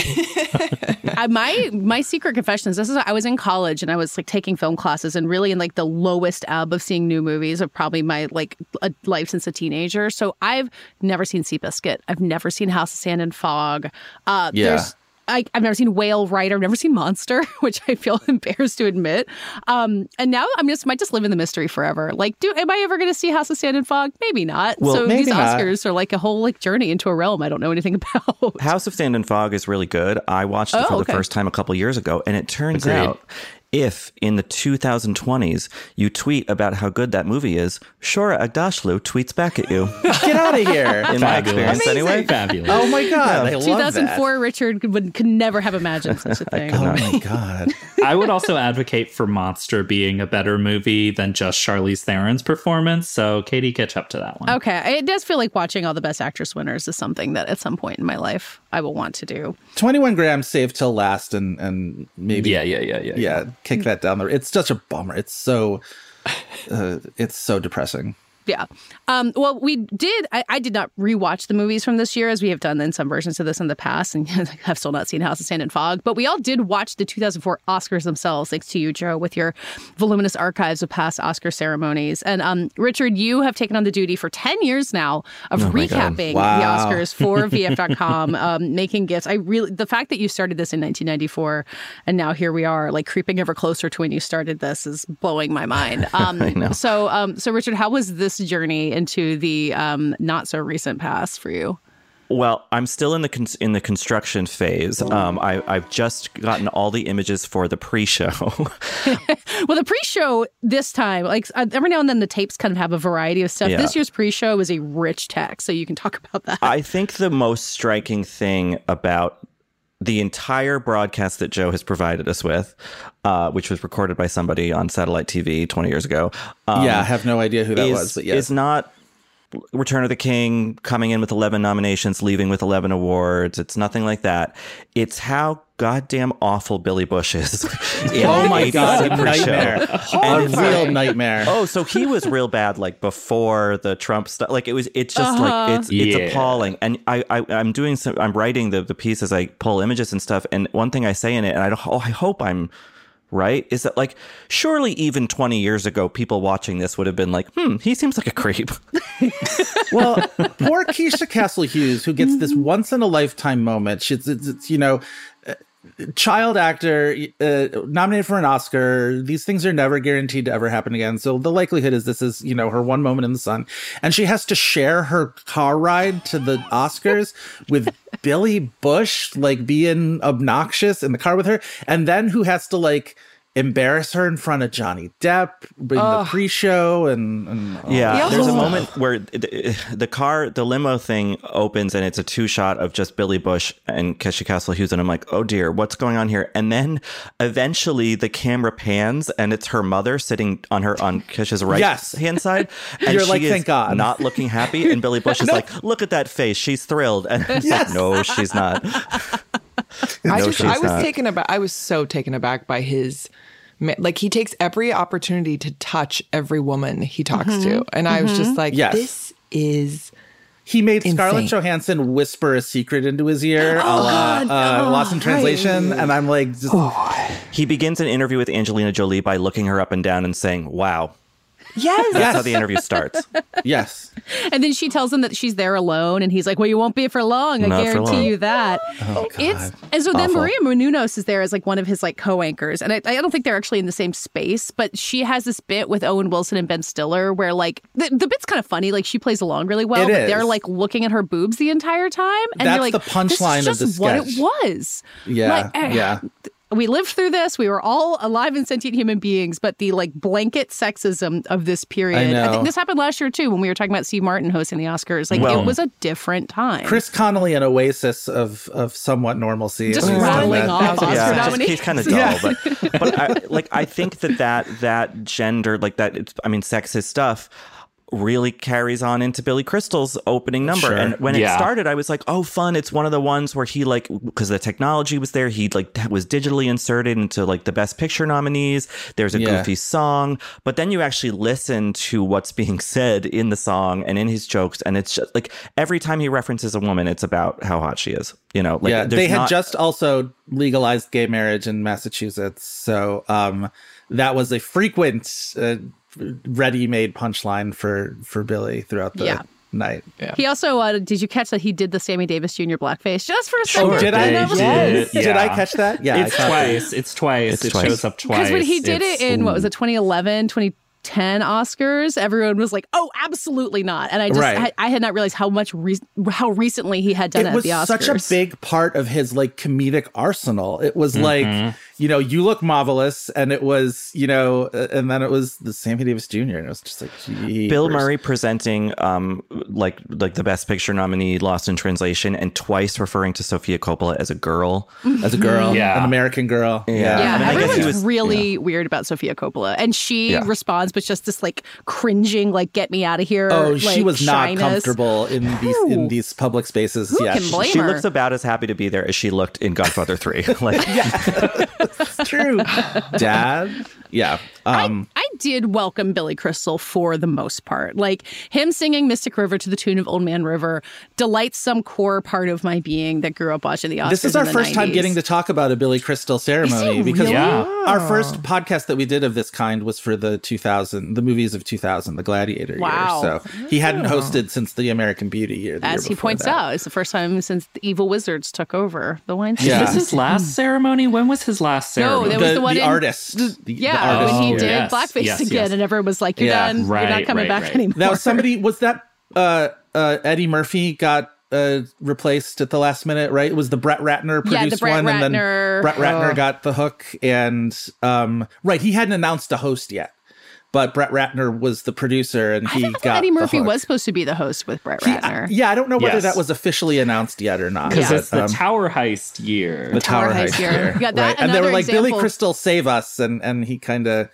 uh, my my secret confessions, this is, I was in college and I was like taking film classes and really in like the lowest ebb of seeing new movies of probably my like a life since a teenager. So I've never seen Seabiscuit. I've never seen House of Sand and Fog. Uh, Yeah. There's I, I've never seen Whale Rider. I've never seen Monster, which I feel embarrassed to admit. Um, and now I'm just might just live in the mystery forever. Like, do am I ever going to see House of Sand and Fog? Maybe not. Well, so maybe these not. Oscars are like a whole like journey into a realm I don't know anything about. House of Sand and Fog is really good. I watched it Oh, for the okay. first time a couple years ago, and it turns Agreed. out if in the two thousand twenties you tweet about how good that movie is, Shora Agdashlu tweets back at you. Get out of here. In my experience, anyway. Fabulous. Oh my God. I love two thousand four, that. Richard could, would, could never have imagined such a thing. Oh my God. I would also advocate for Monster being a better movie than just Charlize Theron's performance. So, Katie, catch up to that one. Okay. It does feel like watching all the Best Actress winners is something that at some point in my life I will want to do. twenty-one grams saved till last, and and maybe Yeah, yeah, yeah, yeah. yeah, kick that down the. It's such a bummer. It's so, uh, it's so depressing. Yeah. Um, well, we did. I, I did not rewatch the movies from this year, as we have done in some versions of this in the past, and have still not seen House of Sand and Fog. But we all did watch the two thousand four Oscars themselves, thanks to you, Joe, with your voluminous archives of past Oscar ceremonies. And um, Richard, you have taken on the duty for ten years now of Oh my God. recapping Wow. the Oscars for V F dot com, um, making gifts. I really, the fact that you started this in nineteen ninety-four, and now here we are, like creeping ever closer to when you started this, is blowing my mind. Um, I know. So, um, so Richard, how was this journey into the um, not so recent past for you? Well, I'm still in the con- in the construction phase. Um, I, I've just gotten all the images for the pre-show. Well, the pre-show this time, like uh, every now and then, the tapes kind of have a variety of stuff. Yeah. This year's pre-show is a rich text, so you can talk about that. I think the most striking thing about the entire broadcast that Joe has provided us with, uh, which was recorded by somebody on satellite T V twenty years ago. Um, yeah, I have no idea who that is, was, but yes. is not Return of the King coming in with eleven nominations, leaving with eleven awards. It's nothing like that. It's how goddamn awful Billy Bush is. in Oh my a God, a pre-show. nightmare. And A it's real like- nightmare. Oh, so he was real bad, like before the Trump stuff. Like it was, it's just Uh-huh. like it's it's Yeah. appalling. And I, I I'm doing some, I'm writing the the piece as I pull images and stuff. And one thing I say in it, and I don't, oh, I hope I'm right, is that like surely even twenty years ago, people watching this would have been like, hmm, he seems like a creep. Well, poor Keisha Castle Hughes, who gets this once in a lifetime moment. She's, it's, it's, you know, uh, child actor, uh, nominated for an Oscar. These things are never guaranteed to ever happen again. So the likelihood is this is, you know, her one moment in the sun. And she has to share her car ride to the Oscars with Billy Bush, like being obnoxious in the car with her. And then who has to like embarrass her in front of Johnny Depp in the pre-show and, and oh. Yeah, He there's a also- moment where the, the car, the limo thing opens and it's a two shot of just Billy Bush and Keisha Castle Hughes. And I'm like, oh dear, what's going on here? And then eventually the camera pans and it's her mother sitting on her, on Keisha's right Yes. hand side. And You're she like, is thank God. not looking happy. And Billy Bush is No. like, look at that face. She's thrilled. And it's Yes. like, no, she's not. I No, just, she's I was not. taken aback. I was so taken aback by his, like he takes every opportunity to touch every woman he talks to, and I was just like, Yes. this is. He made Scarlett Insane. Johansson whisper a secret into his ear, a la, uh, Lost in Translation, and I'm like, just, He begins an interview with Angelina Jolie by looking her up and down and saying, wow. Yes. That's how the interview starts. yes. And then she tells him that she's there alone, and he's like, well, you won't be for long. I Not for guarantee long. you that. Oh, God. It's and so then Awful. Maria Menounos is there as like one of his like co-anchors, and I, I don't think they're actually in the same space, but she has this bit with Owen Wilson and Ben Stiller where like the, the bit's kind of funny, like she plays along really well, It but is. they're like looking at her boobs the entire time, and That's you're like, the punchline this is of just the what sketch. it was. Yeah, Like, eh, yeah. We lived through this. We were all alive and sentient human beings, but the like blanket sexism of this period. I know. think this happened last year too when we were talking about Steve Martin hosting the Oscars. Like Well, it was a different time. Chris Connolly, an oasis of of somewhat normalcy. Just at least on rattling that. off Oscar yeah, nominations. he's kind of dull, Yeah. but but I, like I think that that that gender, like that, it's, I mean, sexist stuff. really carries on into Billy Crystal's opening number. Sure. And when Yeah. it started, I was like, oh, fun. It's one of the ones where he like, because the technology was there, he like was digitally inserted into like the Best Picture nominees. There's a Yeah. goofy song, but then you actually listen to what's being said in the song and in his jokes. And it's just like every time he references a woman, it's about how hot she is. You know, like yeah, there's they had not- just also legalized gay marriage in Massachusetts. So um, that was a frequent uh, ready-made punchline for, for Billy throughout the Yeah. night. Yeah. He also, uh, did you catch that he did the Sammy Davis Junior blackface just for a second? Oh, did I? That was Yes. cool. Did I catch that? Yeah, It's I caught twice. It's twice. It's it twice. shows up twice. Because when he did It's- it in, what was it, twenty eleven, twenty ten Oscars, everyone was like, oh, absolutely not. And I just, Right. I, I had not realized how much, re- how recently he had done it, it was at the Oscars. such a big part of his like comedic arsenal. It was like, you know, you look marvelous, and it was, you know, uh, and then it was the Sammy Davis Junior and it was just like, gee, Bill Murray presenting um like like the Best Picture nominee Lost in Translation and twice referring to Sofia Coppola as a girl. as a girl, Yeah. an American girl. Yeah. Yeah, Yeah, I mean, I guess everyone's he was- really weird about Sofia Coppola. And she Yeah. responds with just this like cringing, like, get me out of here. Oh, like, she was not shyness. comfortable in these in Who? these public spaces. Who yeah, can she- blame She her? looks about as happy to be there as she looked in Godfather three. Like it's true. Dad. Yeah. Um, I did welcome Billy Crystal for the most part. Like him singing Mystic River to the tune of Old Man River delights some core part of my being that grew up watching the Oscars. this is our in the first time nineties. getting to talk about a Billy Crystal ceremony Is it because really? Yeah. our first podcast that we did of this kind was for the two thousand, the movies of two thousand, the Gladiator Wow. year. So he hadn't hosted since the American Beauty year. The As year he before points that. out, it's the first time since the Evil Wizards took over the Weinstein. Yeah. Was his last ceremony? When was his last No, ceremony? that was the, the one the in- artist. The, the Yeah, artist when he year. did Yes, blackface yes, again, yes. and everyone was like, "You're Yeah. done. You're Right, not coming right, back right. anymore." Now, somebody was that uh, uh, Eddie Murphy got uh, replaced at the last minute, right? It was the Brett Ratner produced Yeah, the Brett one, and then Ratner- Brett Ratner Oh. got the hook, and um, right, he hadn't announced a host yet, but Brett Ratner was the producer, and I he thought got Eddie the Murphy hook. was supposed to be the host with Brett He- Ratner. I- yeah, I don't know whether Yes. that was officially announced yet or not. Because but, it's the um, Tower Heist year. the Tower, Tower Heist Heist year. year, Yeah, that- right? And they were another like, Billy example- Crystal, save us, and and he kind of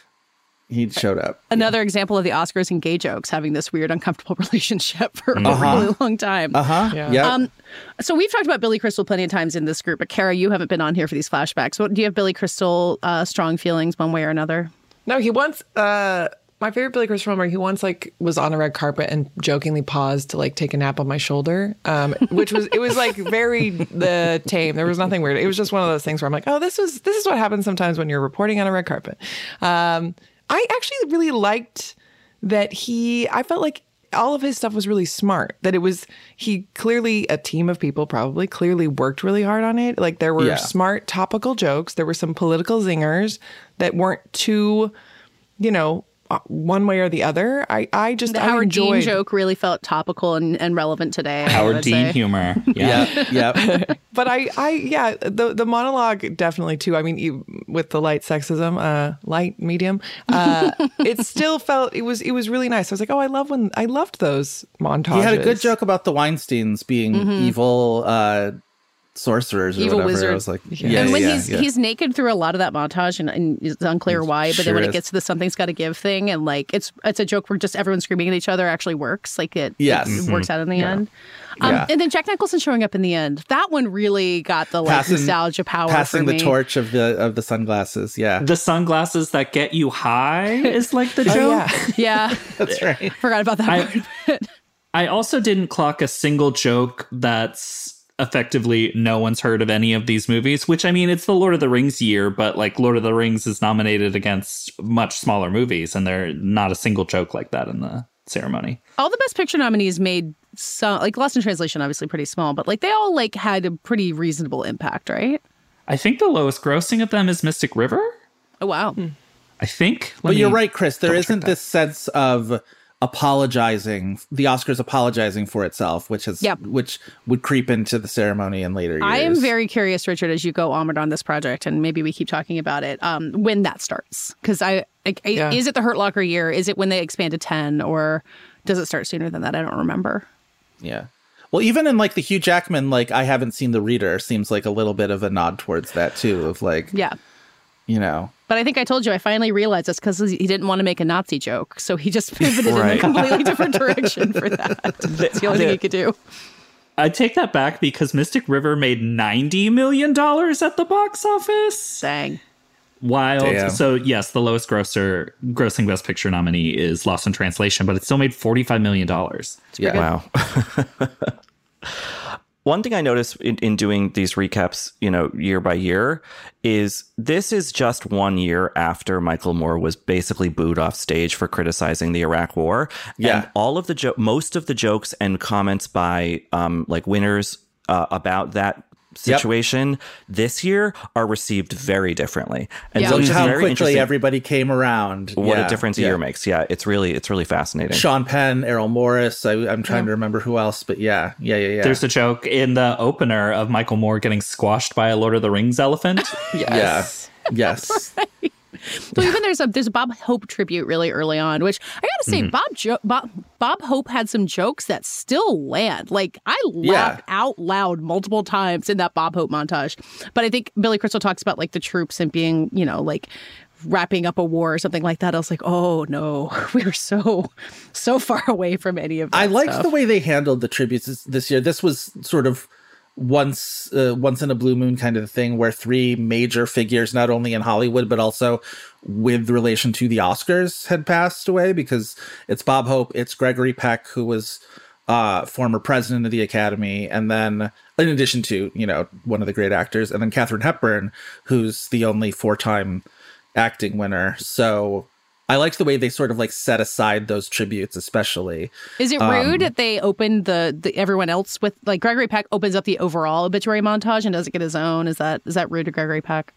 he showed up. Another example of the Oscars and gay jokes having this weird, uncomfortable relationship for Uh-huh. a really long time. Uh huh. Yeah. Yeah. Um, so we've talked about Billy Crystal plenty of times in this group, but Kara, you haven't been on here for these flashbacks. What, do you have Billy Crystal uh, strong feelings one way or another? No, he once, uh, my favorite Billy Crystal moment, he once like was on a red carpet and jokingly paused to like take a nap on my shoulder, um, which was, it was like very the tame. There was nothing weird. It was just one of those things where I'm like, oh, this was, this is what happens sometimes when you're reporting on a red carpet. Um, I actually really liked that he, I felt like all of his stuff was really smart, that it was, he clearly, a team of people probably clearly worked really hard on it. Like there were Yeah. smart topical jokes. There were some political zingers that weren't too, you know, uh, one way or the other. I, I just, The I Howard Dean enjoyed. joke really felt topical and, and relevant today. I Howard would Dean say. humor. Yeah. yeah. Yeah. But I, I, yeah, the the monologue definitely too. I mean, you, with the light sexism, uh, light medium, uh, it still felt it was it was really nice. I was like, oh, I love when I loved those montages. He had a good joke about the Weinsteins being Mm-hmm. evil uh, sorcerers or Evil whatever. wizards. I was like, Yeah. yeah, and when yeah, he's yeah. he's naked through a lot of that montage, and, and it's unclear why. But then Sure when is. it gets to the something's got to give thing, and like it's it's a joke where just everyone screaming at each other actually works. Like it, Yes. it works out in the Yeah. end. Um, Yeah. And then Jack Nicholson showing up in the end. That one really got the like Passing- nostalgia power passing for the me. torch of the of the sunglasses. Yeah, The sunglasses that get you high is like the joke. Oh, yeah. Yeah, that's right. forgot about that. I- part. I also didn't clock a single joke that's effectively no one's heard of any of these movies, which I mean, it's the Lord of the Rings year, but like Lord of the Rings is nominated against much smaller movies, and there's not a single joke like that in the ceremony. All the Best Picture nominees made some, like Lost in Translation, obviously pretty small, but like they all like had a pretty reasonable impact, right? I think the lowest grossing of them is Mystic River. Oh wow! I think. Let But you're me right, Chris. There double check isn't that. this sense of apologizing, the Oscars apologizing for itself, which has Yep. which would creep into the ceremony in later years. I am very curious, Richard, as you go onward on this project, and maybe we keep talking about it, um, when that starts. Because I, I, I Yeah. is it the Hurt Locker year? Is it when they expand to ten, or does it start sooner than that? I don't remember. Yeah. Well, even in like the Hugh Jackman, like I haven't seen The Reader, seems like a little bit of a nod towards that too. Of like, Yeah. you know, But I think I told you, I finally realized it's because he didn't want to make a Nazi joke. So he just pivoted Right. in a completely different direction for that. That's the only thing he could do. I take that back because Mystic River made ninety million dollars at the box office. Dang. Wild. Damn. So, yes, the lowest grosser, grossing Best Picture nominee is Lost in Translation, but it still made forty-five million dollars. Yeah. Wow. One thing I noticed in, in doing these recaps, you know, year by year, is this is just one year after Michael Moore was basically booed off stage for criticizing the Iraq War. Yeah. And all of the jo- most of the jokes and comments by um, like winners uh, about that situation yep. this year are received very differently. And yeah. so Look it's how very quickly everybody came around. What yeah. a difference a yeah. year makes. Yeah, it's really it's really fascinating. Sean Penn, Errol Morris. I, I'm trying yeah. to remember who else, but yeah, yeah, yeah, yeah. There's a joke in the opener of Michael Moore getting squashed by a Lord of the Rings elephant. yes. Yeah. Yes. Right. So even there's a there's a Bob Hope tribute really early on, which I gotta say, mm-hmm. Bob, jo- Bob Bob Hope had some jokes that still land. Like I laughed yeah. out loud multiple times in that Bob Hope montage. But I think Billy Crystal talks about like the troops and being, you know, like wrapping up a war or something like that. I was like, oh no, we were so so far away from any of that. I liked stuff. the way they handled the tributes this, this year. This was sort of once uh, once in a blue moon kind of thing where three major figures, not only in Hollywood but also with relation to the Oscars, had passed away, because it's Bob Hope, it's Gregory Peck, who was uh former president of the Academy, and then in addition to, you know, one of the great actors, and then Katharine Hepburn, who's the only four-time acting winner. So I liked the way they sort of like set aside those tributes, especially. Is it rude um, that they opened the, the everyone else with, like, Gregory Peck opens up the overall obituary montage and doesn't get his own? Is that is that rude to Gregory Peck?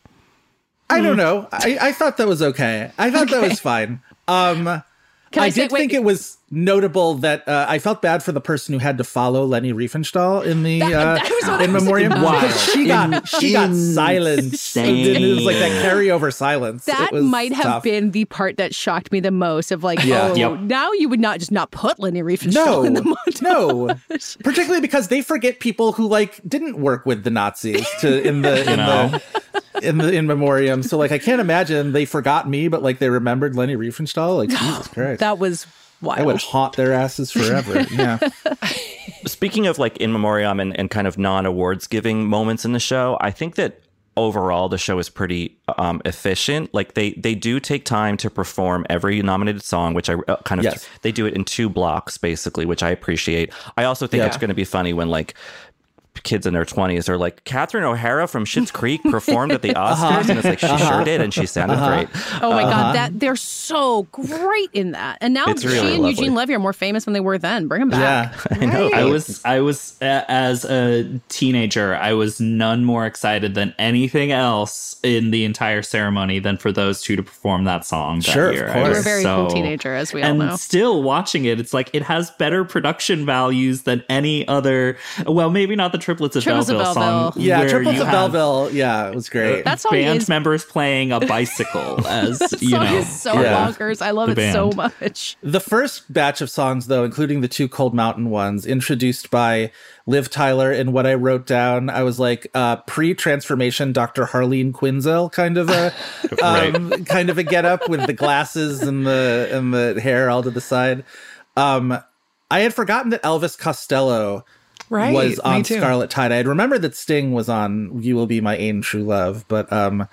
I don't know. I, I thought that was okay. I thought okay. that was fine. Um, Can I, I say, did wait, think it was notable that uh, I felt bad for the person who had to follow Leni Riefenstahl in the that, uh, that in memoriam. Wow. She got she got silenced. It was like that carryover silence. That might have tough. been the part that shocked me the most. Of like, yeah. oh, yep. now you would not just not put Leni Riefenstahl no, in the montage. No, particularly because they forget people who like didn't work with the Nazis to in the in the. in the in memoriam. So like I can't imagine they forgot me, but like they remembered Leni Riefenstahl. Like Jesus Christ. That was wild. I would haunt their asses forever. Yeah. Speaking of like in memoriam and, and kind of non-awards giving moments in the show, I think that overall the show is pretty um, efficient. Like they they do take time to perform every nominated song, which I uh, kind of yes. they do it in two blocks basically, which I appreciate. I also think yeah. it's going to be funny when like kids in their twenties are like, Catherine O'Hara from Schitt's Creek performed at the Oscars, uh-huh. and it's like, she uh-huh. sure did, and she sounded uh-huh. great. Oh my uh-huh. god, that they're so great in that, and now it's she really and lovely. Eugene Levy are more famous than they were then. Bring them back. Yeah, I know. I was, I was uh, as a teenager, I was none more excited than anything else in the entire ceremony than for those two to perform that song. That sure, year. of course. You were a very so, cool teenager, as we all and know. Still watching it, it's like it has better production values than any other. Well, maybe not the Triplets of Triplets Belleville. Of Belleville. Song, yeah, where Triplets you of have Belleville. Yeah, it was great. That song band is, members playing a bicycle as that you song know. is so yeah. bonkers. I love The it so band. much. The first batch of songs, though, including the two Cold Mountain ones, introduced by Liv Tyler, in what I wrote down, I was like, uh, pre-transformation Doctor Harleen Quinzel kind of a right. um, kind of a getup with the glasses and the and the hair all to the side. Um, I had forgotten that Elvis Costello right, was on me too. Scarlet Tide. I had remembered that Sting was on You Will Be My Ain True Love, but um,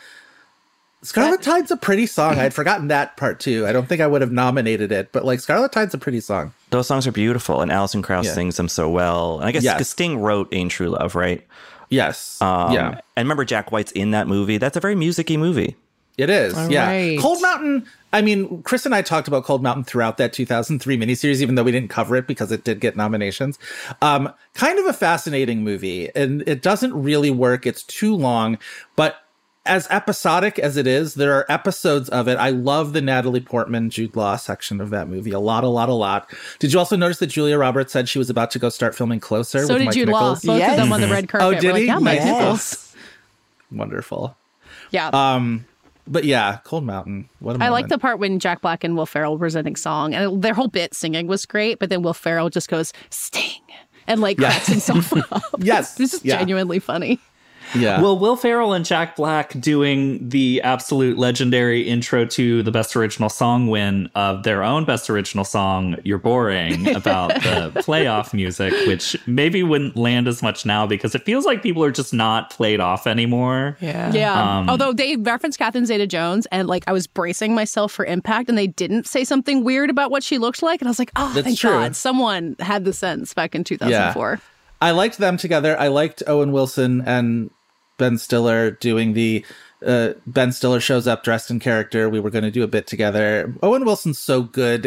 Scarlet that, Tide's a pretty song. I had forgotten that part too. I don't think I would have nominated it, but like Scarlet Tide's a pretty song. Those songs are beautiful, and Alison Krauss yeah. sings them so well. And I guess yes. Sting wrote Ain True Love, right? Yes. Um, yeah. And remember, Jack White's in that movie. That's a very music-y movie. It is, All yeah. right. Cold Mountain, I mean, Chris and I talked about Cold Mountain throughout that two thousand three miniseries, even though we didn't cover it because it did get nominations. Um, kind of a fascinating movie, and it doesn't really work. It's too long, but as episodic as it is, there are episodes of it. I love the Natalie Portman, Jude Law section of that movie. A lot, a lot, a lot. Did you also notice that Julia Roberts said she was about to go start filming Closer? So with did Mike Jude Nichols? Law. Both Yes. of them on the red carpet. Oh, did We're like, he? yeah, Mike Yes. Nichols. Wonderful. Yeah. Um, but yeah, Cold Mountain. What a I moment. like the part when Jack Black and Will Ferrell were presenting song, and their whole bit singing was great, but then Will Ferrell just goes, Sting, and like Yeah. cracks himself up. Yes. This is Yeah. genuinely funny. Yeah. Well, Will Ferrell and Jack Black doing the absolute legendary intro to the Best Original Song win of their own Best Original Song, You're Boring, about the playoff music, which maybe wouldn't land as much now because it feels like people are just not played off anymore. Yeah. Yeah. Um, Although they referenced Catherine Zeta-Jones and like I was bracing myself for impact and they didn't say something weird about what she looked like. And I was like, oh, That's thank true. God someone had the sense back in two thousand four. Yeah. I liked them together. I liked Owen Wilson and Ben Stiller doing the uh, Ben Stiller shows up dressed in character. We were going to do a bit together. Owen Wilson's so good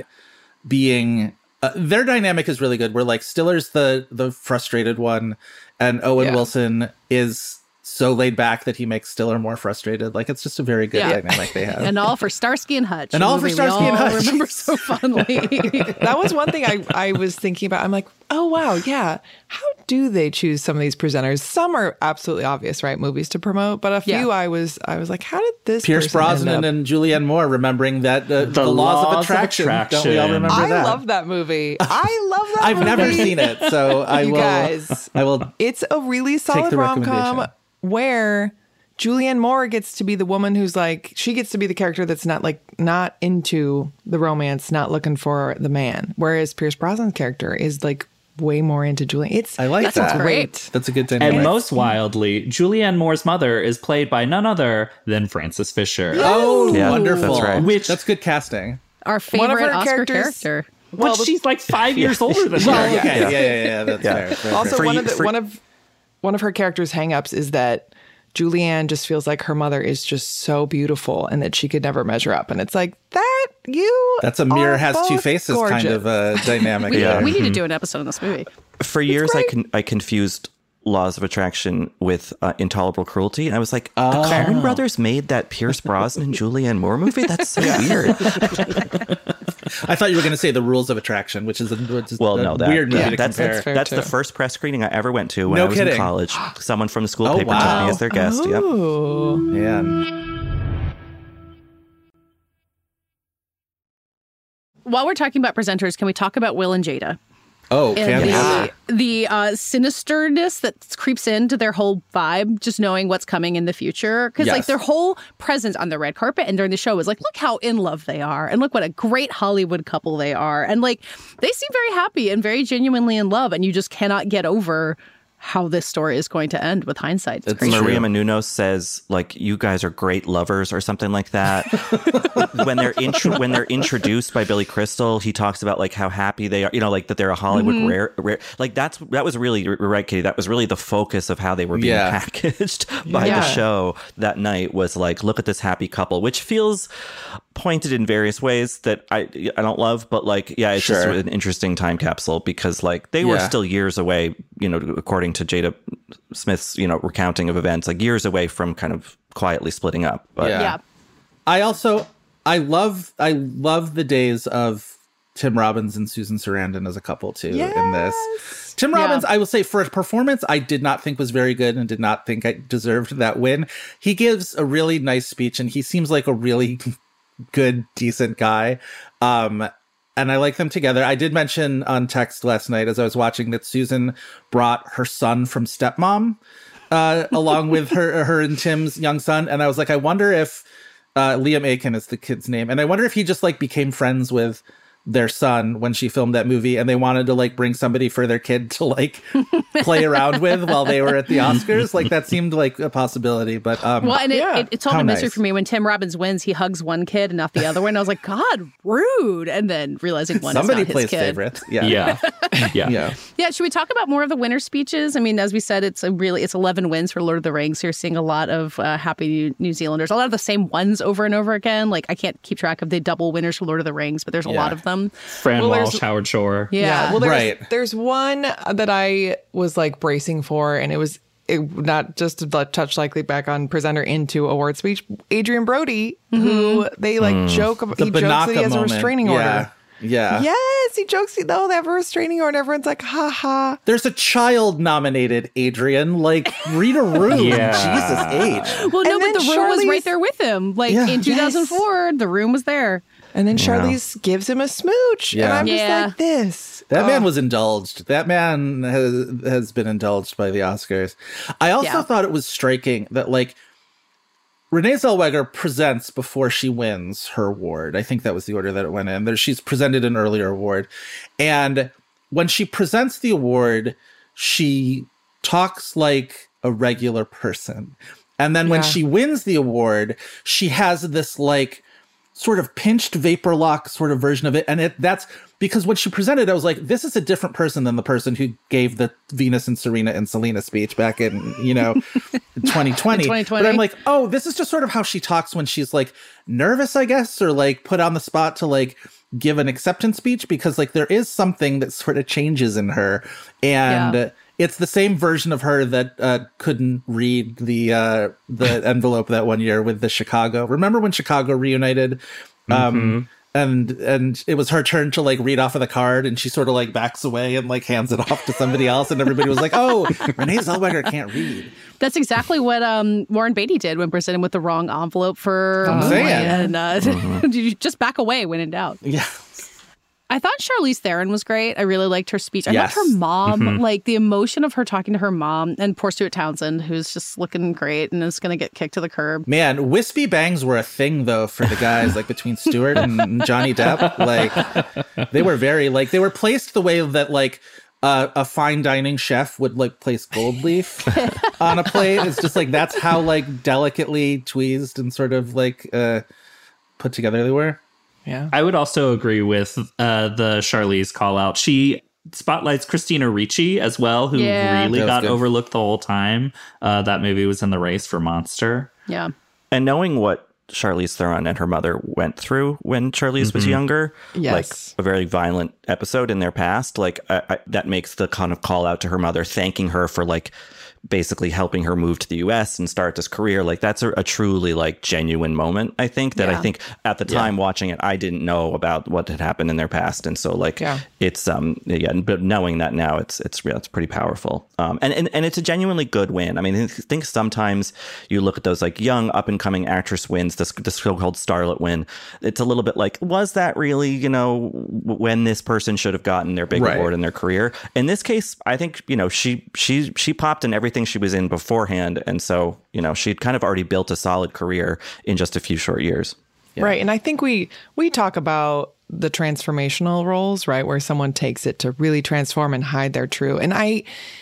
being uh, their dynamic is really good. We're like Stiller's the the frustrated one and Owen Yeah. Wilson is so laid back that he makes Stiller more frustrated. Like it's just a very good Yeah. dynamic they have. And all for Starsky and Hutch. And a all for movie we Starsky and all Hutch. remember so fondly. That was one thing I, I was thinking about. I'm like, oh, wow, yeah. How do they choose some of these presenters? Some are absolutely obvious, right? Movies to promote. But a few Yeah. I was I was like, how did this Pierce person end Brosnan up- and Julianne Moore remembering that uh, the, The laws, Laws of of attraction. Don't we all Attraction. remember I that? love that movie. I love that I've movie. never seen it, so I You will. guys. I will. It's a really solid the rom com recommendation. where Julianne Moore gets to be the woman who's like, she gets to be the character that's not like, not into the romance, not looking for the man. Whereas Pierce Brosnan's character is like way more into Julianne. It's, I like it's that. great. That's a good dynamic. And most wildly, Julianne Moore's mother is played by none other than Frances Fisher. Oh, Yeah, wonderful! that's right. Which- that's good casting. Our One of favorite her Oscar characters- character. Well, Well, she's like five years older than Well, her. okay, Yeah. yeah, yeah, yeah. That's Yeah. fair. fair, Also, fair. For one you- of the, for- one of one of her character's hangups is that Julianne just feels like her mother is just so beautiful and that she could never measure up. And it's like, that you That's a mirror are has two both faces gorgeous. kind of uh, dynamic. We, there. we need to do an episode on this movie. For years, I con- I confused Laws of Attraction with uh, Intolerable Cruelty, and I was like, the Coen Brothers made that Pierce Brosnan Julianne Moore movie. That's so weird. I thought you were going to say The Rules of Attraction, which is a, which is Well, a no, that weird movie yeah, to that's compare. that's, fair, that's too. the first press screening I ever went to when No I was kidding. in college. Someone from the school Oh, paper took wow. me as their guest. Yep. Oh. Man. While we're talking about presenters, can we talk about Will and Jada? Oh, And fantastic. the, the uh, sinisterness that creeps into their whole vibe, just knowing what's coming in the future. Because like Yes. their whole presence on the red carpet and during the show was like, look how in love they are. And look what a great Hollywood couple they are. And like, they seem very happy and very genuinely in love. And you just cannot get over how this story is going to end with hindsight. It's It's crazy. Maria Menounos says, like, you guys are great lovers or something like that. when they're intro- when they're introduced by Billy Crystal, he talks about like how happy they are, you know, like that they're a Hollywood Mm-hmm. rare, rare. Like that's that was really you're right, Katie. That was really the focus of how they were being Yeah. packaged by Yeah. the show that night. Was like, look at this happy couple, which feels pointed in various ways that I I don't love, but like, yeah, it's Sure. just an interesting time capsule because like they were Yeah. still years away, you know, according to Jada Smith's, you know, recounting of events, like years away from kind of quietly splitting up. But Yeah. Yeah. I also I love I love the days of Tim Robbins and Susan Sarandon as a couple too in this. Tim Robbins, Yeah. I will say, for a performance I did not think was very good and did not think I deserved that win. He gives a really nice speech and he seems like a really good, decent guy. Um, and I like them together. I did mention on text last night as I was watching that Susan brought her son from Stepmom uh, along with her her and Tim's young son. And I was like, I wonder if uh, Liam Aiken is the kid's name. And I wonder if he just like became friends with their son when she filmed that movie and they wanted to like bring somebody for their kid to like play around with while they were at the Oscars. Like that seemed like a possibility, but um, Well, and it, Yeah. it, it's all How a mystery nice. for me. When Tim Robbins wins, he hugs one kid and not the other one. I was like, God, rude. And then realizing one somebody is not plays his kid. favorite. Yeah. Yeah. Yeah. Yeah. Yeah, should we talk about more of the winner speeches? I mean, as we said, it's a really it's eleven wins for Lord of the Rings. So you're seeing a lot of uh, happy New Zealanders, a lot of the same ones over and over again. Like I can't keep track of the double winners for Lord of the Rings, but there's a Yeah. lot of them. Fran Well, there's- Walsh, Howard Shore. Yeah, Well, there's, Right. there's one that I was like bracing for, and it was it, not just to touch likely back on presenter into award speech. Adrian Brody, who they like joke about, The he jokes that he Banaka has a moment. restraining yeah. order. Yeah. Yes, he jokes. He, no, they have a restraining order. Everyone's like, ha ha. There's a child nominated, Adrian. Like, read a room. Yeah. Jesus H. Well, no, And but then the room was right Charlize- there with him. Like Yeah. in two thousand four, the room was there. And then Charlize yeah. gives him a smooch. Yeah. And I'm just yeah. like, this. That oh. man was indulged. That man has, has been indulged by the Oscars. I also yeah. thought it was striking that, like, Renee Zellweger presents before she wins her award. I think that was the order that it went in. There, she's presented an earlier award. And when she presents the award, she talks like a regular person. And then when yeah. she wins the award, she has this, like, sort of pinched vapor lock sort of version of it. And it that's because when she presented, I was like, this is a different person than the person who gave the Venus and Serena and Selena speech back in, you know, twenty twenty. twenty twenty. But I'm like, oh, this is just sort of how she talks when she's, like, nervous, I guess, or, like, put on the spot to, like, give an acceptance speech, because, like, there is something that sort of changes in her. And yeah. it's the same version of her that uh, couldn't read the uh, the envelope that one year with the Chicago. Remember when Chicago reunited? Um, mm-hmm. And and it was her turn to, like, read off of the card, and she sort of, like, backs away and, like, hands it off to somebody else, and everybody was like, "Oh, Renee Zellweger can't read." That's exactly what um, Warren Beatty did when presented with the wrong envelope for. I'm saying, and uh, mm-hmm. you just back away when in doubt. Yeah. I thought Charlize Theron was great. I really liked her speech. I yes. loved her mom, mm-hmm. like the emotion of her talking to her mom, and poor Stuart Townsend, who's just looking great and is going to get kicked to the curb. Man, wispy bangs were a thing, though, for the guys, like, between Stuart and Johnny Depp. Like, they were very, like, they were placed the way that, like, uh, a fine dining chef would, like, place gold leaf on a plate. It's just, like, that's how, like, delicately tweezed and sort of, like, uh, put together they were. Yeah, I would also agree with uh, the Charlize call out. She spotlights Christina Ricci as well, who yeah. really got good. overlooked the whole time. Uh, that movie was in the race for Monster. Yeah. And knowing what Charlize Theron and her mother went through when Charlize mm-hmm. was younger, yes. like a very violent episode in their past, like I, I, that makes the kind of call out to her mother, thanking her for, like, basically helping her move to the U S and start this career. Like, that's a, a truly, like, genuine moment, I think, that yeah. I think at the time yeah. watching it, I didn't know about what had happened in their past. And so, like, yeah. it's, um, yeah, but knowing that now, it's, it's, yeah, it's pretty powerful. Um, and, and, and it's a genuinely good win. I mean, I think sometimes you look at those, like, young up and coming actress wins, this, this so-called starlet win. It's a little bit like, was that really, you know, when this person should have gotten their big right. award in their career? In this case, I think, you know, she, she, she popped in everything she was in beforehand, and so, you know, she'd kind of already built a solid career in just a few short years. Yeah. Right. And I think we we talk about the transformational roles, right, where someone takes it to really transform and hide their true. And I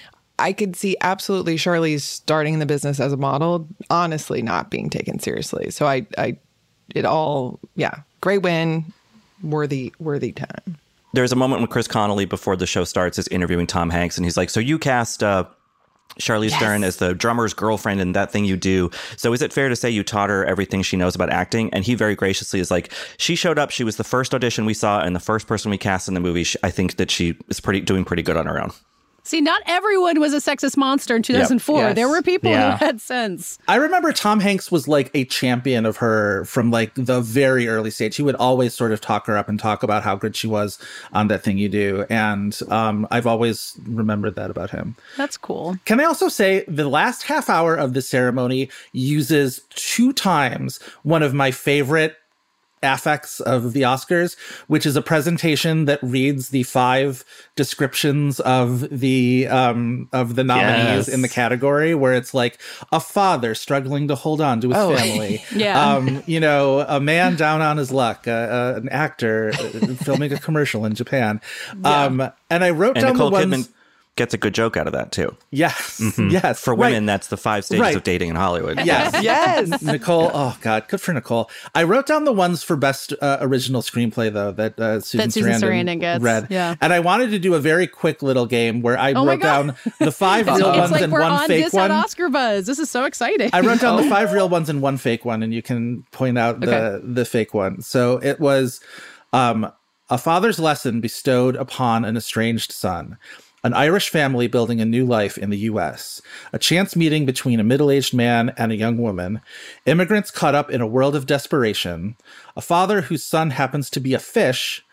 I could see absolutely Charlize starting the business as a model, honestly not being taken seriously. So I I it all yeah, great win, worthy worthy time. There's a moment when Chris Connolly, before the show starts, is interviewing Tom Hanks, and he's like, "So you cast uh Charlize yes. Theron as the drummer's girlfriend in That Thing You Do. So is it fair to say you taught her everything she knows about acting?" And he very graciously is like, "She showed up. She was the first audition we saw and the first person we cast in the movie. I think that she is pretty doing pretty good on her own." See, not everyone was a sexist monster in two thousand four. Yep. Yes. There were people yeah. who had sense. I remember Tom Hanks was, like, a champion of her from, like, the very early stage. He would always sort of talk her up and talk about how good she was on That Thing You Do. And um, I've always remembered that about him. That's cool. Can I also say the last half hour of the ceremony uses two times one of my favorite affects of the Oscars, which is a presentation that reads the five descriptions of the um of the nominees yes. in the category, where it's like a father struggling to hold on to his oh. family, yeah, um, you know, a man down on his luck, uh, uh, an actor filming a commercial in Japan, yeah. um, and I wrote and down Nicole the ones. Kidman gets a good joke out of that too. Yes, mm-hmm. yes. For women, right. that's the five stages right. of dating in Hollywood. Yes, yes. Nicole, oh God, good for Nicole. I wrote down the ones for best uh, original screenplay, though, that uh, Susan, that Susan Sarandon, Sarandon gets. read. Yeah. And I wanted to do a very quick little game where I oh wrote down the five real it's ones like and we're one on fake this one. At Oscar Buzz. This is so exciting. I wrote down the five real ones and one fake one, and you can point out the, okay. the fake one. So it was um, a father's lesson bestowed upon an estranged son. An Irish family building a new life in the U S. A chance meeting between a middle-aged man and a young woman. Immigrants caught up in a world of desperation. A father whose son happens to be a fish.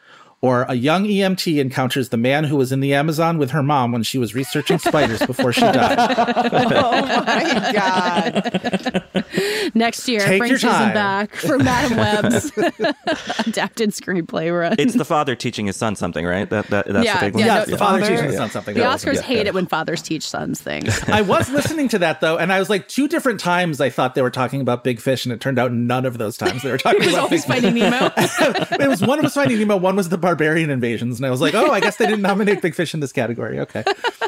Or a young E M T encounters the man who was in the Amazon with her mom when she was researching spiders before she died. Oh my God. Next year, Take Frank your Susan time. back for Madam Web's adapted screenplay run. It's the father teaching his son something, right? That, that That's Yeah, the big one? yeah, Yeah, no, it's the father father- teaching his son something. The That was- Oscars yeah, hate yeah. it when fathers teach sons things. I was listening to that, though, and I was like, two different times I thought they were talking about Big Fish, and it turned out none of those times they were talking It was about always Big Fish. Finding Nemo. It was one was Finding Nemo, one was the Barbarian Invasions, and I was like, oh, I guess they didn't nominate Big Fish in this category. Okay.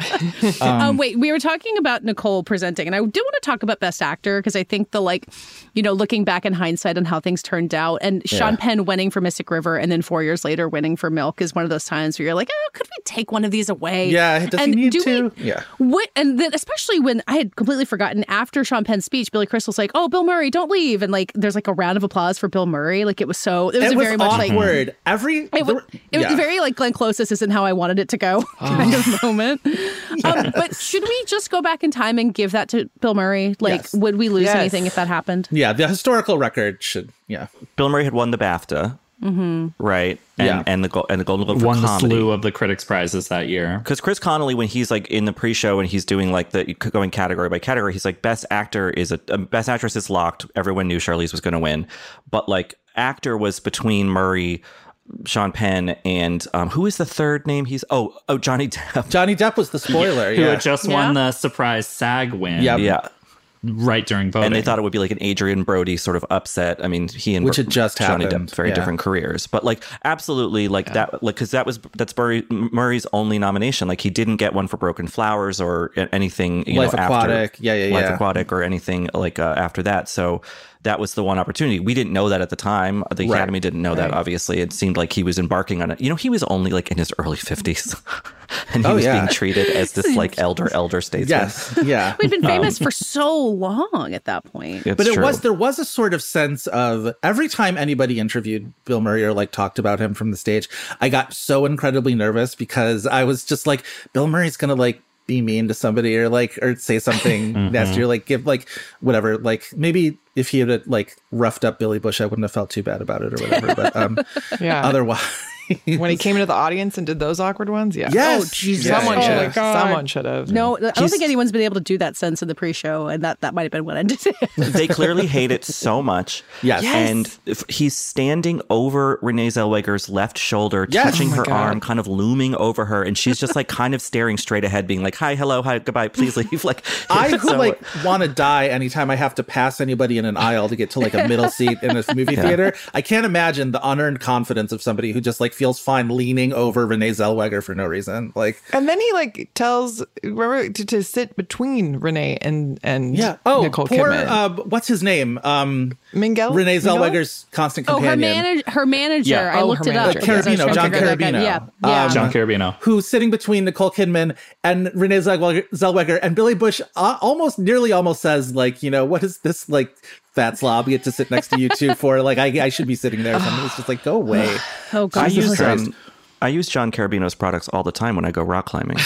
Um, Um, wait, we were talking about Nicole presenting, and I do want to talk about Best Actor because I think the like, you know, looking back in hindsight on how things turned out, and Yeah. Sean Penn winning for Mystic River, and then four years later winning for Milk is one of those times where you're like, oh, could we take one of these away? yeah, does and he need do to? We, yeah. what, and then especially when I had completely forgotten after Sean Penn's speech, Billy Crystal's like, "Oh, Bill Murray, don't leave," and like, there's like a round of applause for Bill Murray. Like it was so, it was, It a was very much like awkward. Every It there was, were- it was yeah. very like Glenn Close, this isn't how I wanted it to go kind of moment. Um, but should we just go back in time and give that to Bill Murray? Like, Yes. would we lose Yes. anything if that happened? Yeah, the historical record should, yeah. Bill Murray had won the BAFTA, Mm-hmm. right? And, Yeah. and the Go- and the Golden Globe for Won the comedy. slew of the critics' prizes that year. Because Chris Connolly, when he's like in the pre-show and he's doing like the going category by category, he's like, best actor is a um, best actress is locked. Everyone knew Charlize was going to win, but like actor was between Murray, Sean Penn, and um, who is the third name? He's oh oh Johnny Depp. Johnny Depp was the spoiler. Who yeah. had just Yeah. won the surprise SAG win. Yep. Yeah. Right during voting. And they thought it would be like an Adrian Brody sort of upset. I mean, he and Which had just Johnny happened, Depp, very yeah. different careers, but like absolutely like that, like because that was that's Murray, Murray's only nomination. Like he didn't get one for Broken Flowers or anything. You Life know, Aquatic. after, Yeah, yeah, Life yeah. Aquatic or anything like uh, after that. So that was the one opportunity. We didn't know that at the time. The Right. Academy didn't know that. Right. Obviously, it seemed like he was embarking on it. You know, he was only like in his early fifties, and he Oh, was yeah. being treated as this like elder elder statesman. Yes, yeah. We'd been famous for so long at that point. It's But it true. was there was a sort of sense of every time anybody interviewed Bill Murray or like talked about him from the stage, I got so incredibly nervous because I was just like, Bill Murray's gonna like be mean to somebody or like or say something nasty or like give like whatever. Like maybe if he had like roughed up Billy Bush, I wouldn't have felt too bad about it or whatever. But um Yeah. otherwise When he came into the audience and did those awkward ones, yeah. Yes. Oh, Jesus. Someone Yeah, should yeah. have. God. Someone should have. No, I don't He's- think anyone's been able to do that since in the pre-show, and that, that might have been what ended it. They clearly hate it so much. Yes. Yes. And if he's standing over Renee Zellweger's left shoulder, Yes. touching Oh my her God. arm, kind of looming over her. And she's just like kind of staring straight ahead, being like, hi, hello, hi, goodbye, please leave. Like, I it's who so- like want to die anytime I have to pass anybody in an aisle to get to like a middle seat in a movie Yeah. theater. I can't imagine the unearned confidence of somebody who just like feels fine leaning over Renee Zellweger for no reason. Like, And then he like tells remember to, to sit between Renee and and yeah. Oh, Nicole poor, Kidman. uh, what's his name? Um, Miguel? Renee Miguel? Zellweger's constant Oh, her, companion. manage- her manager. Yeah. I Oh, looked her it up. manager. because I was Carabino, trying to John figure that Carabino. out. Yeah, yeah. Um, John Carabino. Who's sitting between Nicole Kidman and Renee Zellweger, Zellweger and Billy Bush uh, almost nearly almost says like, you know, what is this like fat slob get to sit next to you two for? Like, I, I should be sitting there. Something. It's just like, go away. Oh, God. I Jesus use, Christ. um, I use John Carabino's products all the time when I go rock climbing.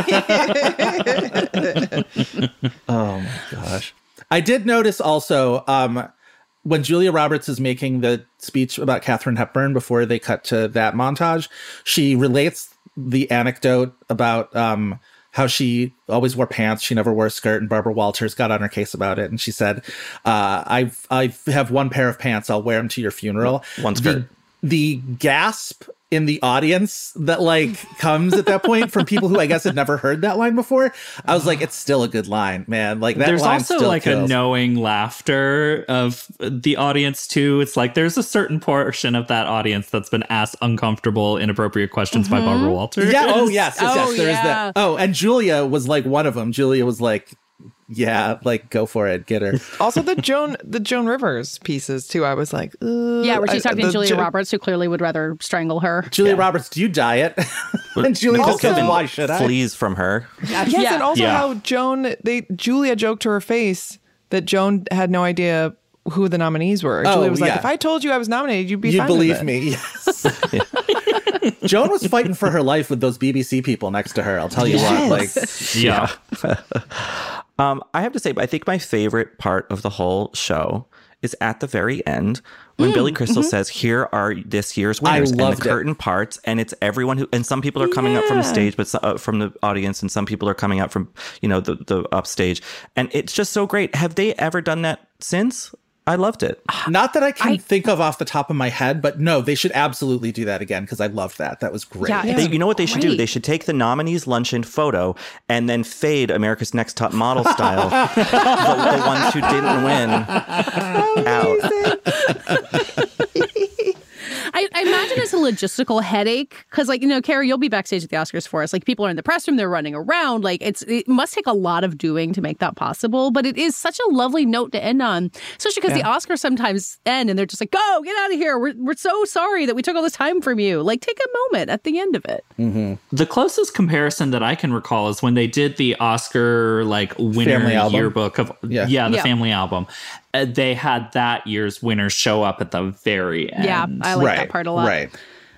Oh my gosh. I did notice also um, when Julia Roberts is making the speech about Katharine Hepburn before they cut to that montage, she relates the anecdote about um, how she always wore pants. She never wore a skirt. And Barbara Walters got on her case about it. And she said, uh, I've, I have one pair of pants. I'll wear them to your funeral. One skirt. The, the gasp in the audience that like comes at that point from people who I guess had never heard that line before. I was like, it's still a good line, man. Like that There's line also still like kills. a knowing laughter of the audience too. It's like there's a certain portion of that audience that's been asked uncomfortable, inappropriate questions by Barbara Walters. Yeah. Oh, yes. yes, Oh, yes. There is yeah. that. Oh, and Julia was like one of them. Julia was like, yeah, like go for it, get her. Also the Joan the Joan Rivers pieces too. I was like, Ugh. Yeah, where she's I- talking to the Julia Jo- Roberts, who clearly would rather strangle her. Julia Roberts, do you diet? and Julia Nicole just goes, Kidman why should I? flees from her. Yes, Yeah. and also Yeah. how Joan they Julia joked to her face that Joan had no idea who the nominees were. Oh, Julia was like, yeah. if I told you I was nominated, you'd be You fine with believe it. me? Yes. Joan was fighting for her life with those B B C people next to her. I'll tell you what. Like, Yeah. Um, I have to say, I think my favorite part of the whole show is at the very end when Mm, Billy Crystal mhm. says, here are this year's winners. And loved the it. curtain parts, and it's everyone who, and some people are coming up from the Yeah. stage, but so- uh, from the audience, and some people are coming out from, you know, the, the upstage. And it's just so great. Have they ever done that since? I loved it. Not that I can I- think of off the top of my head, but no, they should absolutely do that again because I loved that. That was great. Yeah, They, you know what they should do? great. They should take the nominees' luncheon photo and then fade America's Next Top Model style the, the ones who didn't win out. I, I imagine it's a logistical headache because, like, you know, Carrie, you'll be backstage at the Oscars for us. Like, people are in the press room, they're running around. Like, it's it must take a lot of doing to make that possible. But it is such a lovely note to end on, especially because Yeah. the Oscars sometimes end and they're just like, "Go, get out of here. We're we're so sorry that we took all this time from you." Like, take a moment at the end of it. Mm-hmm. The closest comparison that I can recall is when they did the Oscar like winner Family album. yearbook of Yeah. yeah, the Yeah. family album. Uh, they had that year's winners show up at the very end. Yeah, I like right. that part a lot. Right.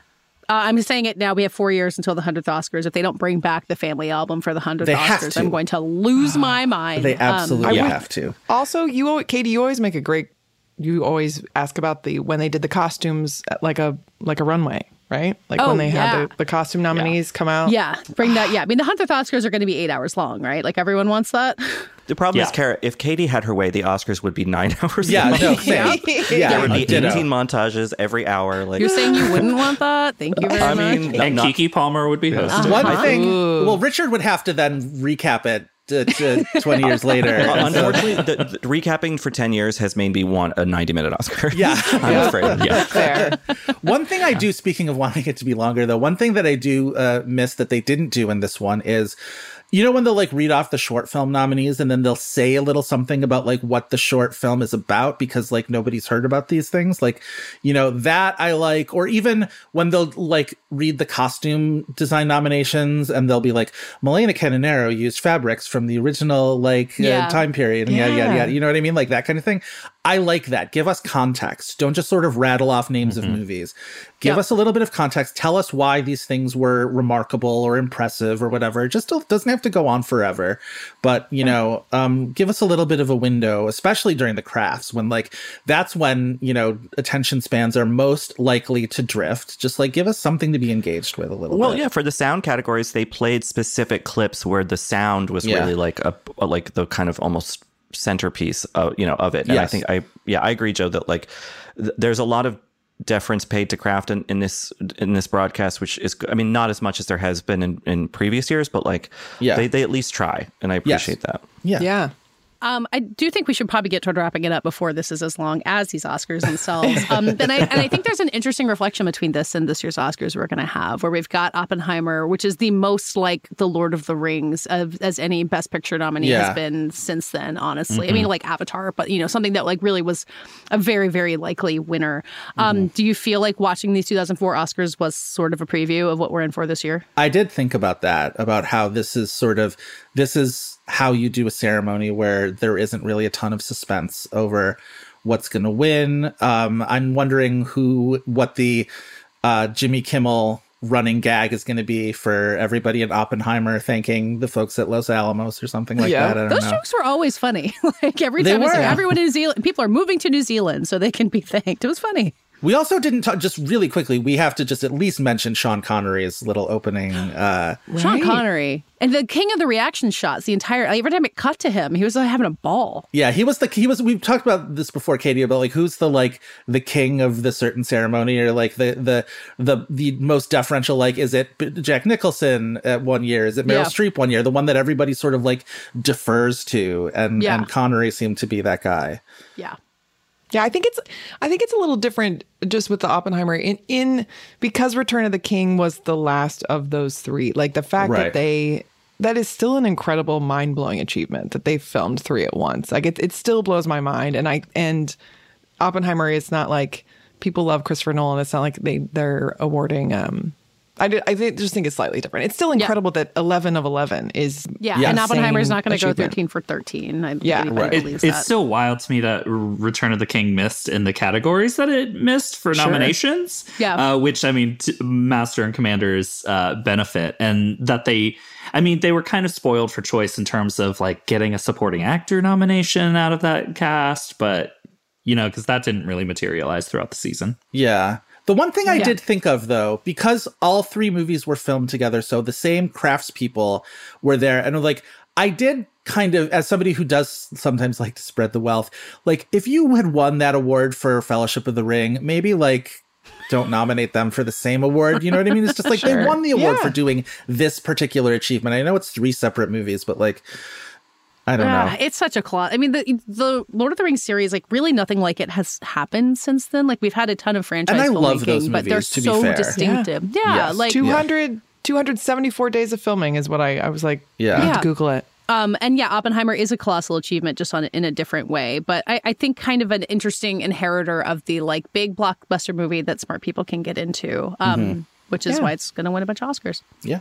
Uh, I'm saying it now. We have four years until the hundredth Oscars. If they don't bring back the family album for the hundredth They have Oscars, to. I'm going to lose my mind. They Um, absolutely I would- have to. Also, you, al- Katie, you always make a great. You always ask about the when they did the costumes at like a like a runway, right? Like Oh, when they yeah. had the, the costume nominees come out. Yeah, bring that. Yeah, I mean, the hundredth Oscars are going to be eight hours long, right? Like, everyone wants that. The problem Yeah. is, Kara, if Katie had her way, the Oscars would be nine hours Yeah, long. no, same. Yeah, There would be ditto. eighteen montages every hour. Like You're saying you wouldn't want that? Thank you very I much. mean, And not- Keke Palmer would be hosting. One Uh-huh. thing, Ooh. well, Richard would have to then recap it to, to twenty years later. Uh, And so- unfortunately, the, the recapping for ten years has made me want a ninety minute Oscar. Yeah. I'm Yeah. afraid. Yeah. Fair. One thing I do, speaking of wanting it to be longer, though, one thing that I do uh, miss that they didn't do in this one is, you know, when they'll like read off the short film nominees and then they'll say a little something about like what the short film is about because like nobody's heard about these things. Like, you know, that I like, or even when they'll like read the costume design nominations and they'll be like, Milena Canonero used fabrics from the original like Yeah. uh, time period and yada, yada, Yeah. yada. You know what I mean? Like that kind of thing. I like that. Give us context. Don't just sort of rattle off names of movies. Give Yep. us a little bit of context. Tell us why these things were remarkable or impressive or whatever. It just don't- doesn't have to go on forever. But, you know, um, give us a little bit of a window, especially during the crafts when like, that's when, you know, attention spans are most likely to drift. Just like give us something to be engaged with a little Well, bit. yeah, for the sound categories, they played specific clips where the sound was Yeah. really like a, a like the kind of almost centerpiece of, you know, of it. And I Yes. think I yeah, I agree, Joe, that like th- there's a lot of deference paid to craft in, in this in this broadcast, which is I mean not as much as there has been in, in previous years, but like Yeah. they, they at least try, and I appreciate that. Yeah. Yeah. Um, I do think we should probably get toward wrapping it up before this is as long as these Oscars themselves. Um, and, I, and I think there's an interesting reflection between this and this year's Oscars we're going to have, where we've got Oppenheimer, which is the most like the Lord of the Rings of, as any Best Picture nominee Yeah. has been since then, honestly. I Mhm. mean, like Avatar, but, you know, something that like really was a very, very likely winner. Um, Do you feel like watching these two thousand four Oscars was sort of a preview of what we're in for this year? I did think about that, about how this is sort of, this is how you do a ceremony where there isn't really a ton of suspense over what's going to win. Um, I'm wondering who, what the uh, Jimmy Kimmel running gag is going to be for everybody at Oppenheimer thanking the folks at Los Alamos or something like Yeah. that. I don't Those know. jokes were always funny. Like every They time I see were. everyone in New Zealand, people are moving to New Zealand so they can be thanked. It was funny. We also didn't talk, just really quickly, we have to just at least mention Sean Connery's little opening. Uh, Sean Connery and the king of the reaction shots. The entire every time it cut to him, he was like, having a ball. Yeah, he was the he was. We've talked about this before, Katie, about like who's the like the king of the certain ceremony, or like the the the the most deferential. Like, is it Jack Nicholson at one year? Is it Meryl Yeah. Streep one year? The one that everybody sort of like defers to, and Yeah. and Connery seemed to be that guy. Yeah. Yeah, I think it's I think it's a little different just with the Oppenheimer in in because Return of the King was the last of those three. Like the fact Right. that they that is still an incredible mind-blowing achievement that they filmed three at once. Like it it still blows my mind, and I and Oppenheimer is not like people love Christopher Nolan. It's not like they they're awarding um I, did, I think, just think it's slightly different. It's still incredible that eleven of eleven is Yeah, the and Oppenheimer's same not going to go achievement. thirteen for thirteen. I, Yeah, anybody right. It- believes it's that. still wild to me that Return of the King missed in the categories that it missed for Sure. nominations. Yeah. Uh, which, I mean, t- Master and Commander's uh, benefit. And that they, I mean, they were kind of spoiled for choice in terms of like getting a supporting actor nomination out of that cast. But you know, because that didn't really materialize throughout the season. Yeah. The one thing I Yeah. did think of, though, because all three movies were filmed together, so the same craftspeople were there. And like, I did kind of, as somebody who does sometimes like to spread the wealth, like if you had won that award for Fellowship of the Ring, maybe like don't nominate them for the same award. You know what I mean? It's just like Sure. they won the award Yeah. for doing this particular achievement. I know it's three separate movies, but like, I don't Ah, know. it's such a claw. I mean, the the Lord of the Rings series, like really nothing like it has happened since then. Like we've had a ton of franchise And I love filmmaking, those but they're movies, to be so fair. distinctive. Yeah, Yes. like two hundred, two hundred seventy-four days of filming is what I, I was like, Yeah. I had Yeah. to Google it. Um, and yeah, Oppenheimer is a colossal achievement, just on in a different way. But I, I think kind of an interesting inheritor of the like big blockbuster movie that smart people can get into, um, Mhm. which is Yeah. why it's going to win a bunch of Oscars. Yeah.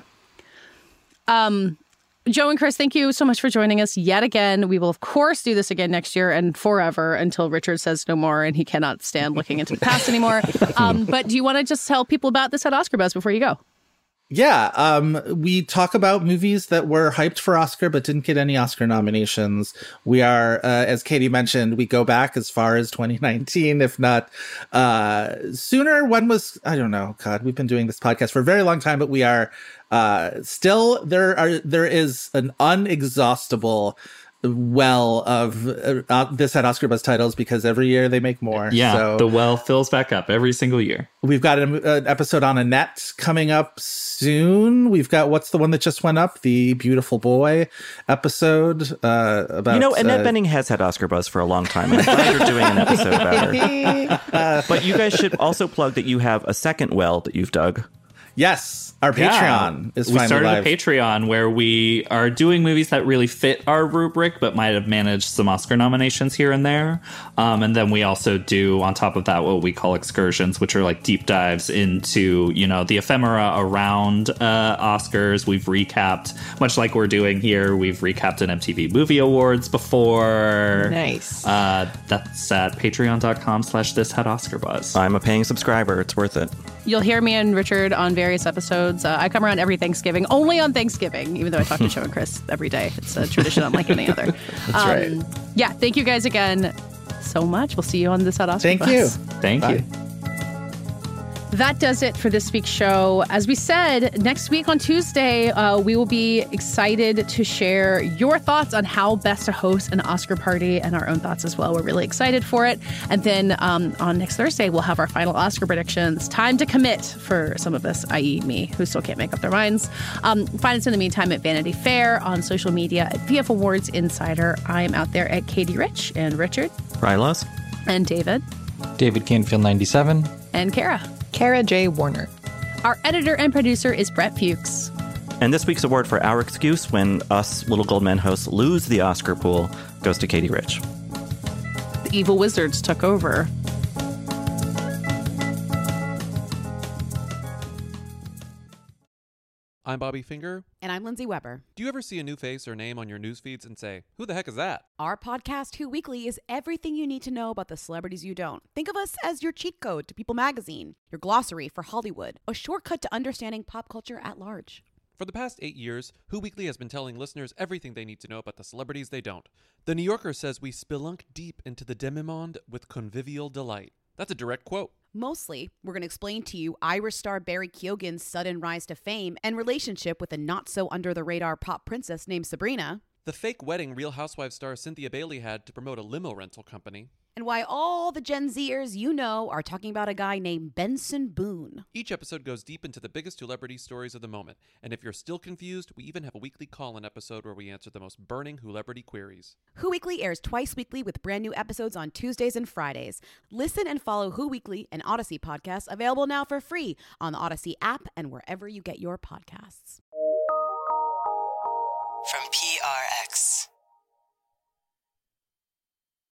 Um, Joe and Chris, thank you so much for joining us yet again. We will, of course, do this again next year and forever until Richard says no more and he cannot stand looking into the past anymore. Um, but do you want to just tell people about this at Oscar Buzz before you go? Yeah, um, we talk about movies that were hyped for Oscar but didn't get any Oscar nominations. We are, uh, as Katie mentioned, we go back as far as twenty nineteen, if not uh, sooner. When was, I don't know, God, we've been doing this podcast for a very long time, but we are uh, still, there are there is an unexhaustible well of uh, uh, this at Oscar Buzz titles because every year they make more. Yeah, so the well fills back up every single year. we've got an, an episode on Annette coming up soon. We've got, what's the one that just went up? The Beautiful Boy episode uh, about... You know, Annette uh, Bening has had Oscar buzz for a long time. I'm glad you're doing an episode about her. Uh, but you guys should also plug that you have a second well that you've dug. Yes, our Yeah. Patreon is we finally started live. a Patreon where we are doing movies that really fit our rubric but might have managed some Oscar nominations here and there. Um, and then we also do, on top of that, what we call excursions, which are like deep dives into, you know, the ephemera around uh, Oscars. We've recapped, much like we're doing here, we've recapped an M T V Movie Awards before. Nice. Uh, that's at patreon.com slash this had Oscar Buzz. I'm a paying subscriber. It's worth it. You'll hear me and Richard on various episodes. Uh, I come around every Thanksgiving, only on Thanksgiving, even though I talk to Joe and Chris every day. It's a tradition unlike any other. That's um, right. Yeah, thank you guys again so much. We'll see you on this at Oscar Thank Buzz. you. Thank Bye. you. That does it for this week's show. As we said, next week on Tuesday, uh, we will be excited to share your thoughts on how best to host an Oscar party and our own thoughts as well. We're really excited for it. And then um, on next Thursday, we'll have our final Oscar predictions. Time to commit for some of us, that is me, who still can't make up their minds. Um, find us in the meantime at Vanity Fair, on social media at V F Awards Insider. I am out there at Katie Rich and Richard Rylos. and David David Canfield ninety-seven. and Kara. Kara J. Warner. Our editor and producer is Brett Fuchs. And this week's award for our excuse when us Little Gold Men hosts lose the Oscar pool goes to Katie Rich. The evil wizards took over. I'm Bobby Finger. And I'm Lindsay Weber. Do you ever see a new face or name on your news feeds and say, who the heck is that? Our podcast, Who Weekly, is everything you need to know about the celebrities you don't. Think of us as your cheat code to People magazine, your glossary for Hollywood, a shortcut to understanding pop culture at large. For the past eight years, Who Weekly has been telling listeners everything they need to know about the celebrities they don't. The New Yorker says we spelunk deep into the demi-monde with convivial delight. That's a direct quote. Mostly, we're going to explain to you Irish star Barry Keoghan's sudden rise to fame and relationship with a not-so-under-the-radar pop princess named Sabrina. The fake wedding Real Housewives star Cynthia Bailey had to promote a limo rental company. And why all the Gen Zers you know are talking about a guy named Benson Boone. Each episode goes deep into the biggest celebrity stories of the moment. And if you're still confused, we even have a weekly call-in episode where we answer the most burning celebrity queries. Who Weekly airs twice weekly with brand new episodes on Tuesdays and Fridays. Listen and follow Who Weekly, an Odyssey podcast, available now for free on the Odyssey app and wherever you get your podcasts. From P R X.